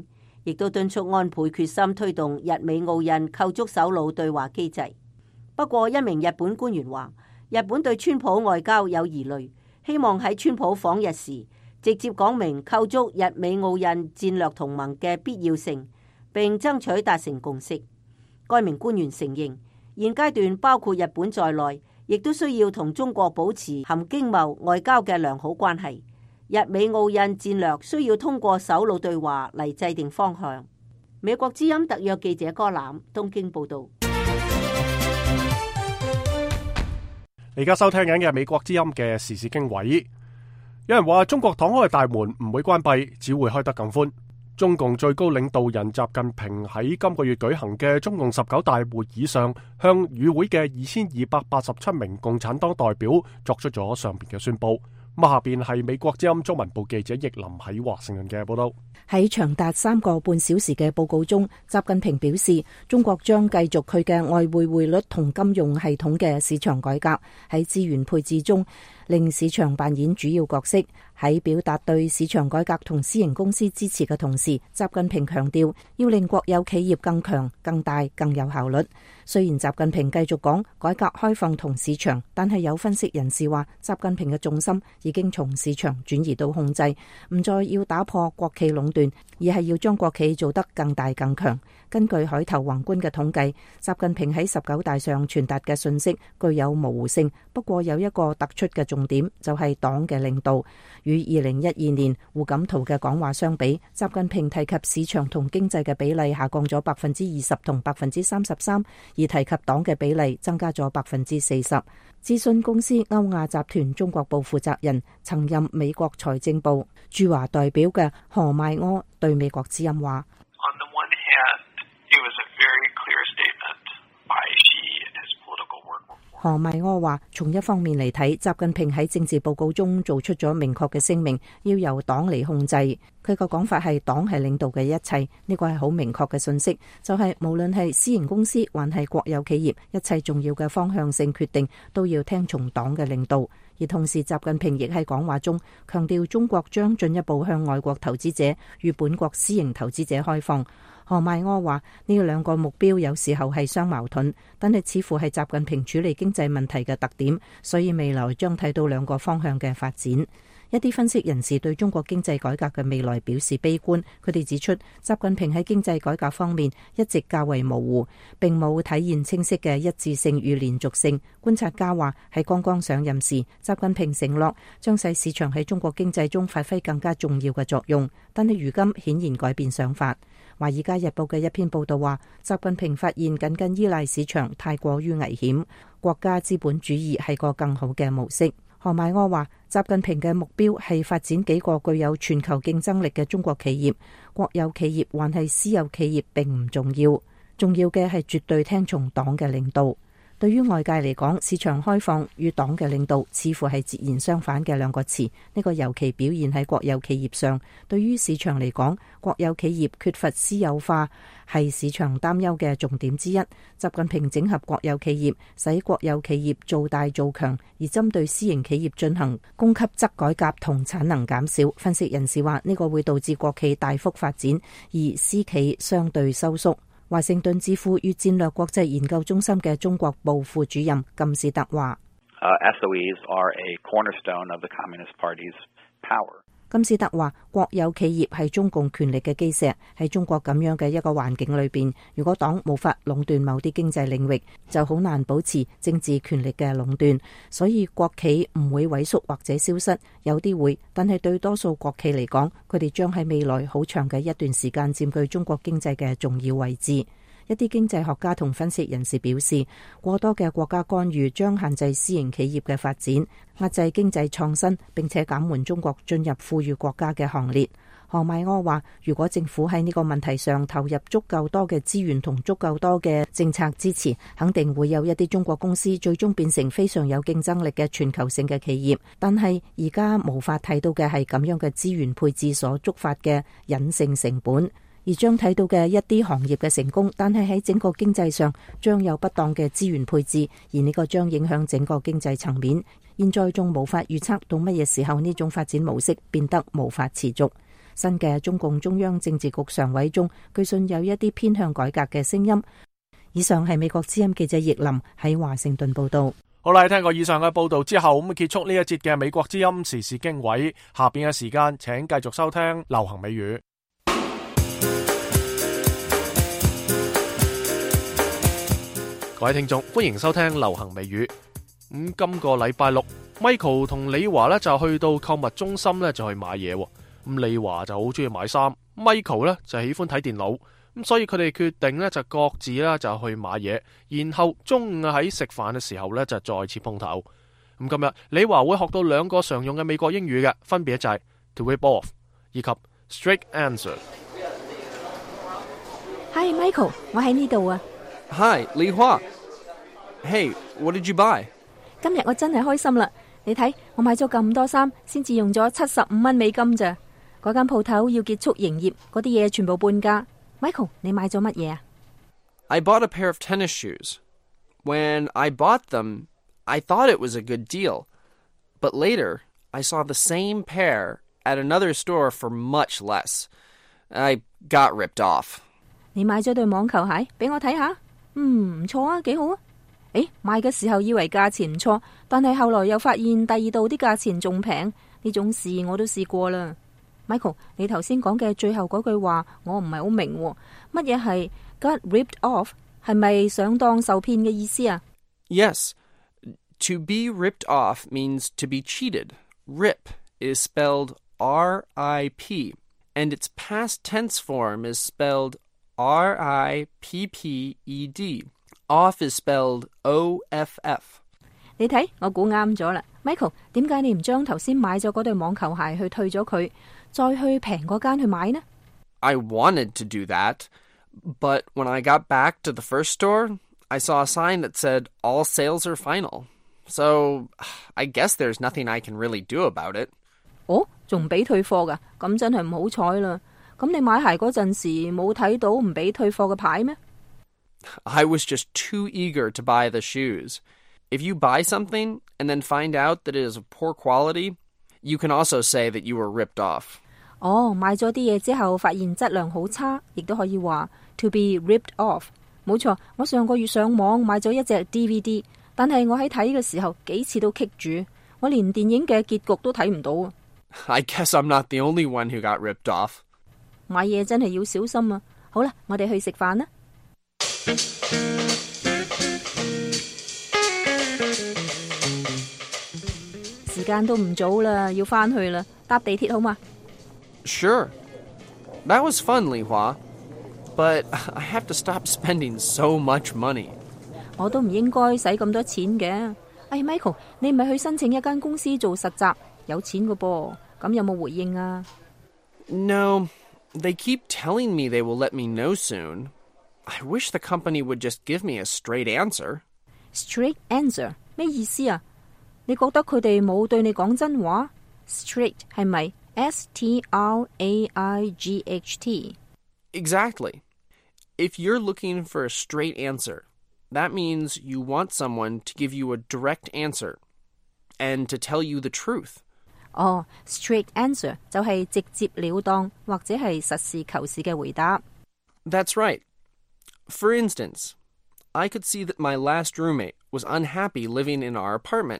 亦都敦促安倍決心推動日美澳印構築首腦對話機制。不過，一名日本官員話，日本對川普外交有疑慮，希望喺川普訪日時直接講明構築日美澳印戰略同盟嘅必要性，並爭取達成共識。該名官員承認，現階段包括日本在內，亦都需要同中國保持含經貿外交嘅良好關係。日美澳印戰略需要通過首腦對話嚟制定方向。美國之音特約記者柯攬東京報道。 你而家收聽緊嘅美國之音嘅時事經緯。有人話中國敞開嘅大門唔會關閉，只會開得更寬。中共最高領導人習近平喺今個月舉行嘅中共十九大會議上，向與會嘅二千二百八十七名共產黨代表作出咗上邊嘅宣佈。咁下邊係美國之音中文部記者易林喺華盛頓嘅報道。 喺長達三個半小時嘅報告中，習近平表示，中國將繼續佢嘅外匯匯率同金融系統嘅市場改革，喺資源配置中令市場扮演主要角色。喺表達對市場改革同私營公司支持嘅同時，習近平強調要令國有企業更強、更大、更有效率。雖然習近平繼續講改革開放同市場，但係有分析人士話，習近平嘅重心已經從市場轉移到控制，唔再要打破國企壟斷，而係要將國企做得更大更強。根據海頭宏觀嘅統計，習近平喺十九大上傳達嘅信息具有模糊性，不過有一個突出嘅重點，就係黨嘅領導。與二零一二年胡錦濤嘅講話相比，習近平提及市場同經濟嘅比例下降咗百分之二十同百分之三十三，而提及黨嘅比例增加咗百分之四十。諮詢公司歐亞集團中國部負責人、曾任美國財政部駐華代表嘅何邁柯對美國之音話：何邁柯話，從一方面嚟睇，習近平喺政治報告中做出咗明確嘅聲明，要由黨嚟控制。佢個講法係黨係領導嘅一切，呢個係好明確嘅信息，就係無論係私營公司還係國有企業，一切重要嘅方向性決定都要聽從黨嘅領導。而同時，習近平亦喺講話中強調，中國將進一步向外國投資者與本國私營投資者開放。何邁柯話，呢兩個目標有時候係相矛盾，但係似乎係習近平處理經濟問題嘅特點，所以未來將睇到兩個方向嘅發展。一啲分析人士對中國經濟改革嘅未來表示悲觀，佢哋指出，習近平喺經濟改革方面一直較為模糊，並冇體現清晰嘅一致性與連續性。觀察家話，喺剛剛上任時，習近平承諾將使市場喺中國經濟中發揮更加重要嘅作用，但係如今顯然改變想法。華爾街日報嘅一篇報道話，習近平發現僅僅依賴市場太過於危險，國家資本主義係個更好嘅模式。何邁柯話，習近平嘅目標係發展幾個具有全球競爭力嘅中國企業，國有企業還係私有企業並唔重要，重要嘅係絕對聽從黨嘅領導。對於外界嚟講，市場開放與黨嘅領導似乎係截然相反嘅兩個詞，呢個尤其表現喺國有企業上。對於市場嚟講，國有企業缺乏私有化係市場擔憂嘅重點之一。習近平整合國有企業，使國有企業做大做強，而針對私營企業進行供給側改革同產能減少。分析人士話，呢個會導致國企大幅發展，而私企相對收縮。華盛頓智庫與戰略國際研究中心嘅中國部副主任金士德話：S O Es are a cornerstone of the Communist Party's power。金士德話：國有企業係中共權力嘅基石。喺中國咁樣嘅一個環境裏邊，如果黨無法壟斷某啲經濟領域，就好難保持政治權力嘅壟斷。所以國企唔會萎縮或者消失，有啲會，但係對多數國企嚟講，佢哋將喺未來好長嘅一段時間佔據中國經濟嘅重要位置。一啲經濟學家同分析人士表示，過多嘅國家干預將限制私營企業嘅發展，壓制經濟創新，並且減緩中國進入富裕國家嘅行列。何邁柯話，如果政府喺呢個問題上投入足夠多嘅資源同足夠多嘅政策支持，肯定會有一啲中國公司最終變成非常有競爭力嘅全球性嘅企業。但係而家無法睇到嘅係咁樣嘅資源配置所觸發嘅隱性成本。而將睇到嘅一啲行業嘅成功，但係喺整個經濟上將有不當嘅資源配置，而呢個將影響整個經濟層面。現在仲無法預測到乜嘢時候呢種發展模式變得無法持續。 新嘅中共中央政治局常委中，據信有一啲偏向改革嘅聲音。以上係美國之音記者葉林喺華盛頓報道。 好啦，聽過以上嘅報道之後，咁結束呢一節嘅美國之音時事經緯。下邊嘅時間，請繼續收聽流行美語。各位聽眾，歡迎收聽流行美語。咁、嗯、今個禮拜六 ，Michael 同李華咧就去到購物中心咧就去買嘢。咁、嗯、李華就好中意買衫 ，Michael 咧就喜歡睇電腦。咁所以佢哋決定咧就各自啦就去買嘢，然後中午喺食飯嘅時候咧就再次碰頭。咁今日李華會學到兩個常用嘅美國英語嘅，分別就係 to rip off 以及 straight answer。Hi Michael， 我喺呢度啊。 Hi 李華。Hey, what did you buy？ 今日我真係開心啦！你睇我買咗咁多衫，先至用咗七十五蚊美金咋。嗰間鋪頭要結束營業，嗰啲嘢全部半價。Michael， 你買咗乜嘢啊？ I bought a pair of tennis shoes. When I bought them, I thought it was a good deal. But later, I saw the same pair at another store for much less. I got ripped off. 你買咗對網球鞋俾我睇下？嗯，唔錯啊，幾好啊！誒，買嘅時候以為價錢唔錯，但係後來又發現第二度啲價錢仲平。呢種事我都試過啦。Michael， 你頭先講嘅最後嗰句話我唔係好明，乜嘢係 got ripped off？ 係咪上當受騙嘅意思啊？ Yes, to be ripped off means to be cheated. Rip is spelled R I P, and its past tense form is spelled R I P P E D. Off is spelled O F F. 你睇，我估啱咗啦。Michael， 點解你唔將頭先買咗嗰對網球鞋去退咗佢，再去平嗰間去買呢？ I wanted to do that, but when I got back to the first store, I saw a sign that said all sales are final. So, I guess there's nothing I can really do about it. 哦，仲唔俾退貨㗎？咁真係唔好彩啦。咁你買鞋嗰陣時冇睇到唔俾退貨嘅牌咩？ I was just too eager to buy the shoes. If you buy something and then find out that it is of poor quality, you can also say that you were ripped off. 哦，買咗啲嘢之後發現質量好差，亦都可以話 to be ripped off。冇錯，我上個月上網買咗一隻 D V D， 但係我喺睇嘅時候幾次都棘住，我連電影嘅結局都睇唔到。 I guess I'm not the only one who got ripped off. 買嘢真係要小心啊！好啦，我哋去食飯啦。時間都唔早啦，要返去啦，搭地鐵好嘛？ Sure. That was fun, Li Hua. But I have to stop spending so much money. 我都唔應該使咁多錢嘅。哎 ，Michael， 你唔係去申請一間公司做實習，有錢㗎噃，咁有冇回應啊？ No, they keep telling me they will let me know soon. I wish the company would just give me a straight answer. Straight answer 咩意思啊？你覺得佢哋冇對你講真話 ？Straight 係咪 S T R A I G H T? Exactly. If you're looking for a straight answer, that means you want someone to give you a direct answer and to tell you the truth. 哦 straight answer 就係直接了當或者係實事求是嘅回答。 That's right. For instance, I could see that my last roommate was unhappy living in our apartment.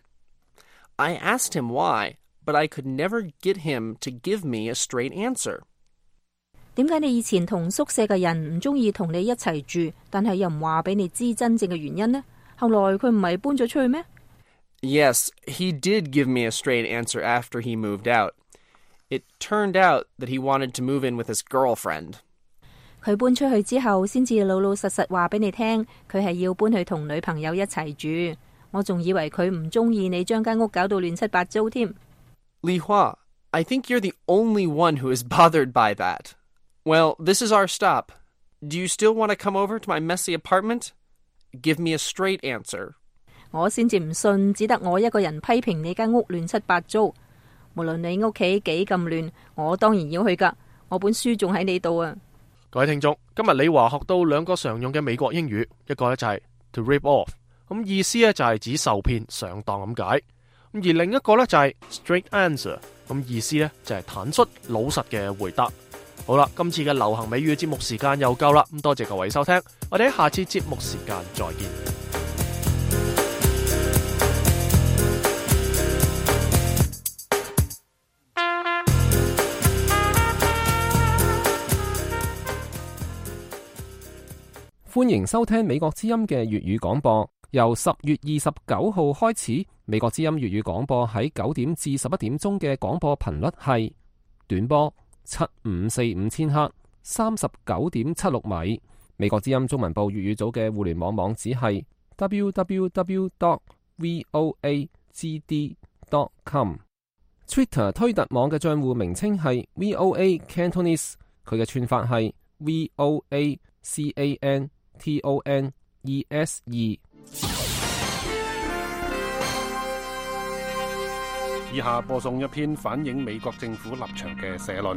I asked him why, but I could never get him to give me a straight answer. 點解你以前同宿舍嘅人唔中意同你一齊住，但係又唔話俾你知真正嘅原因呢？後來佢唔係搬咗出去咩？ Yes, he did give me a straight answer after he moved out. It turned out that he wanted to move in with his girlfriend. 佢搬出去之後，先至老老實實話俾你聽，佢係要搬去同女朋友一齊住。我仲以為佢唔中意你將間屋搞到亂七八糟添。 Li Hua, I think you're the only one who is bothered by that. Well, this is our stop. Do you still want to come over to my messy apartment? Give me a straight answer. 我先至唔信，只得我一個人批評你間屋亂七八糟。無論你屋企幾咁亂，我當然要去㗎。我本書仲喺你度啊！ 各位聽眾，今日李華學到兩個常用嘅美國英語，一個咧就係 to rip off， 咁意思咧就係指受騙上當咁解。 而另一個呢，就係 straight answer， 咁意思呢，就係坦率老實嘅回答。好啦，今次嘅流行美語節目時間又夠啦，咁多謝各位收聽，我哋喺下次節目時間再見。 歡迎收聽美國之音嘅粵語廣播。由十月二十九號開始，美國之音粵語廣播喺九點至十一點鐘嘅廣播頻率係短波七五四五千赫，三十九點七六米。美國之音中文部粵語組嘅互聯網網址係 double-u double-u double-u dot voa g d dot com。Twitter 推特網嘅賬戶名稱係 V O A Cantonese， 佢嘅串法係 V O A C A N T O N E S E。 以下播送一篇反映美國政府立場嘅社論。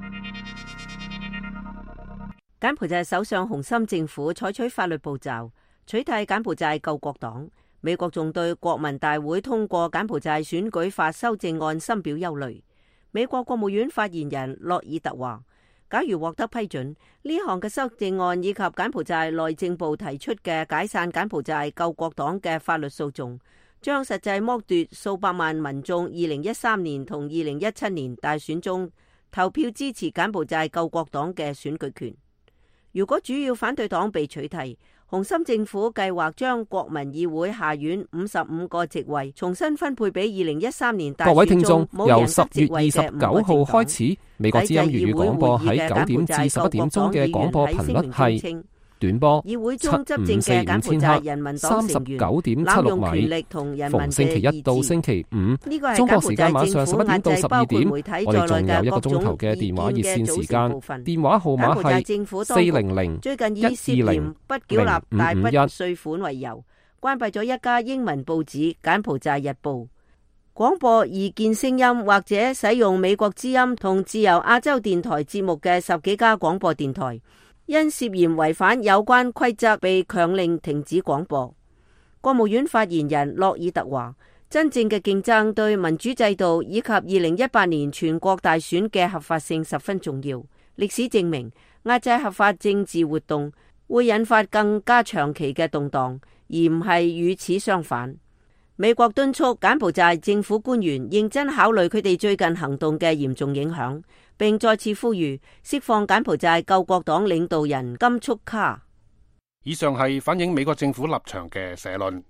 柬埔寨首相洪森政府採取法律步驟取締柬埔寨救國黨。美國仲對國民大會通過柬埔寨選舉法修正案深表憂慮。美國國務院發言人洛爾特話，假如獲得批准，呢項嘅修正案以及柬埔寨內政部提出嘅解散柬埔寨救國黨嘅法律訴訟，將實際剝奪數百萬民眾二零一三年同二零一七年大選中投票支持柬埔寨救國黨嘅選舉權。如果主要反對黨被取締，洪森政府計劃將國民議會下院五十五個席位重新分配俾二零一三年大選中冇贏得席位嘅五個政黨。各位聽眾，由十月二十九號開始，美國之音粵語廣播喺九點至十一點鐘嘅廣播頻率係短波七五四五千赫，三十九點七六米。逢星期一到星期五，中國時間晚上十一點到十二點，我哋仲有一個鐘頭嘅電話熱線時間，電話號碼係四零零一二零不繳納大筆稅款為由，關閉咗一家英文報紙《柬埔寨日報》。廣播異見聲音或者使用美國之音同自由亞洲電台節目嘅十幾家廣播電台，因涉嫌違反有關規則被強令停止廣播。國務院發言人洛爾特話，真正嘅競爭對民主制度以及二零一八年全國大選嘅合法性十分重要。歷史證明，壓制合法政治活動會引發更加長期嘅動盪，而唔係與此相反。美國敦促柬埔寨政府官員認真考慮佢哋最近行動嘅嚴重影響，並再次呼籲釋放柬埔寨救國黨領導人金速卡。 以上係反映美國政府立場嘅社論。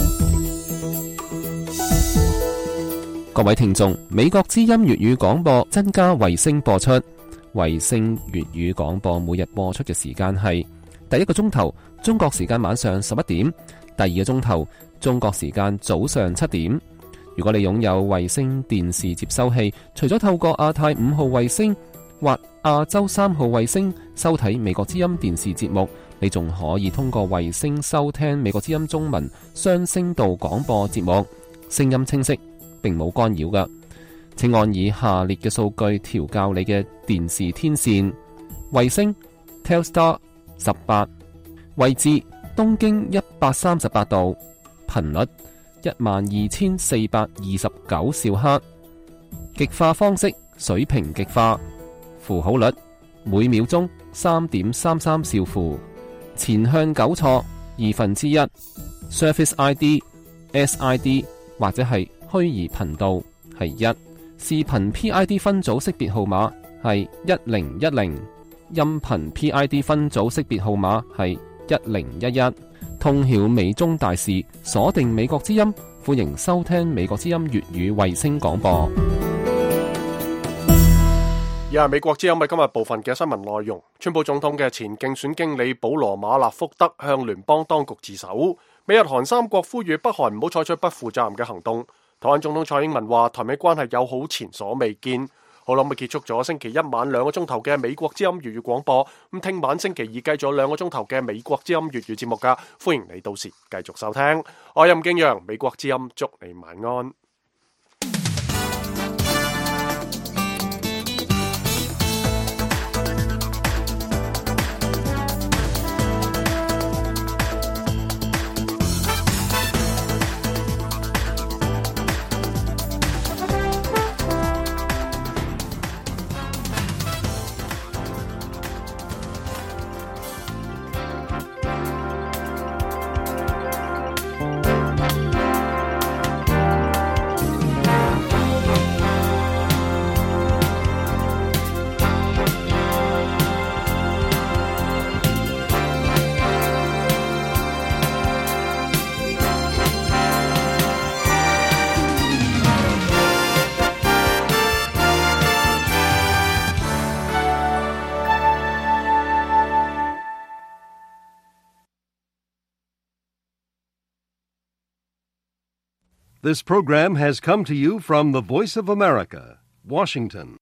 各位聽眾，美國之音粵語廣播增加衛星播出，衛星粵語廣播每日播出嘅時間係第一個鐘頭中國時間晚上十一點，第二個鐘頭中國時間早上七點。如果你擁有衛星電視接收器，除咗透過亞太五號衛星或亞洲三號衛星收睇美國之音電視節目，你仲可以通過衛星收聽美國之音中文雙聲道廣播節目，聲音清晰，並冇干擾㗎。請按以下列嘅數據調校你嘅電視天線：衛星 Telstar 十八，位置東經一百三十八度，頻率一萬二千四百二十九兆赫，極化方式水平極化，符號率每秒鐘三點三三兆符，前向糾錯二分之一 ，Service I D、S I D 或者係虛擬頻道係一，視頻 P I D 分組識別號碼係一零一零，音頻 P I D 分組識別號碼係一零一一。通曉美中大事，鎖定美國之音，歡迎收聽美國之音粵語衛星廣播。 以下美國之音係今日部分嘅新聞內容。川普總統嘅前競選經理保羅馬納福德向聯邦當局自首。美日韓三國呼籲北韓唔好採取不負責任嘅行動。台灣總統蔡英文話台美關係友好前所未見。好啦，咁結束咗星期一晚兩個鐘頭嘅美國之音粵語廣播。咁聽晚星期二繼續兩個鐘頭嘅美國之音粵語節目噶，歡迎你到時繼續收聽。我係任敬陽，美國之音祝你晚安。 This program has come to you from the Voice of America, Washington.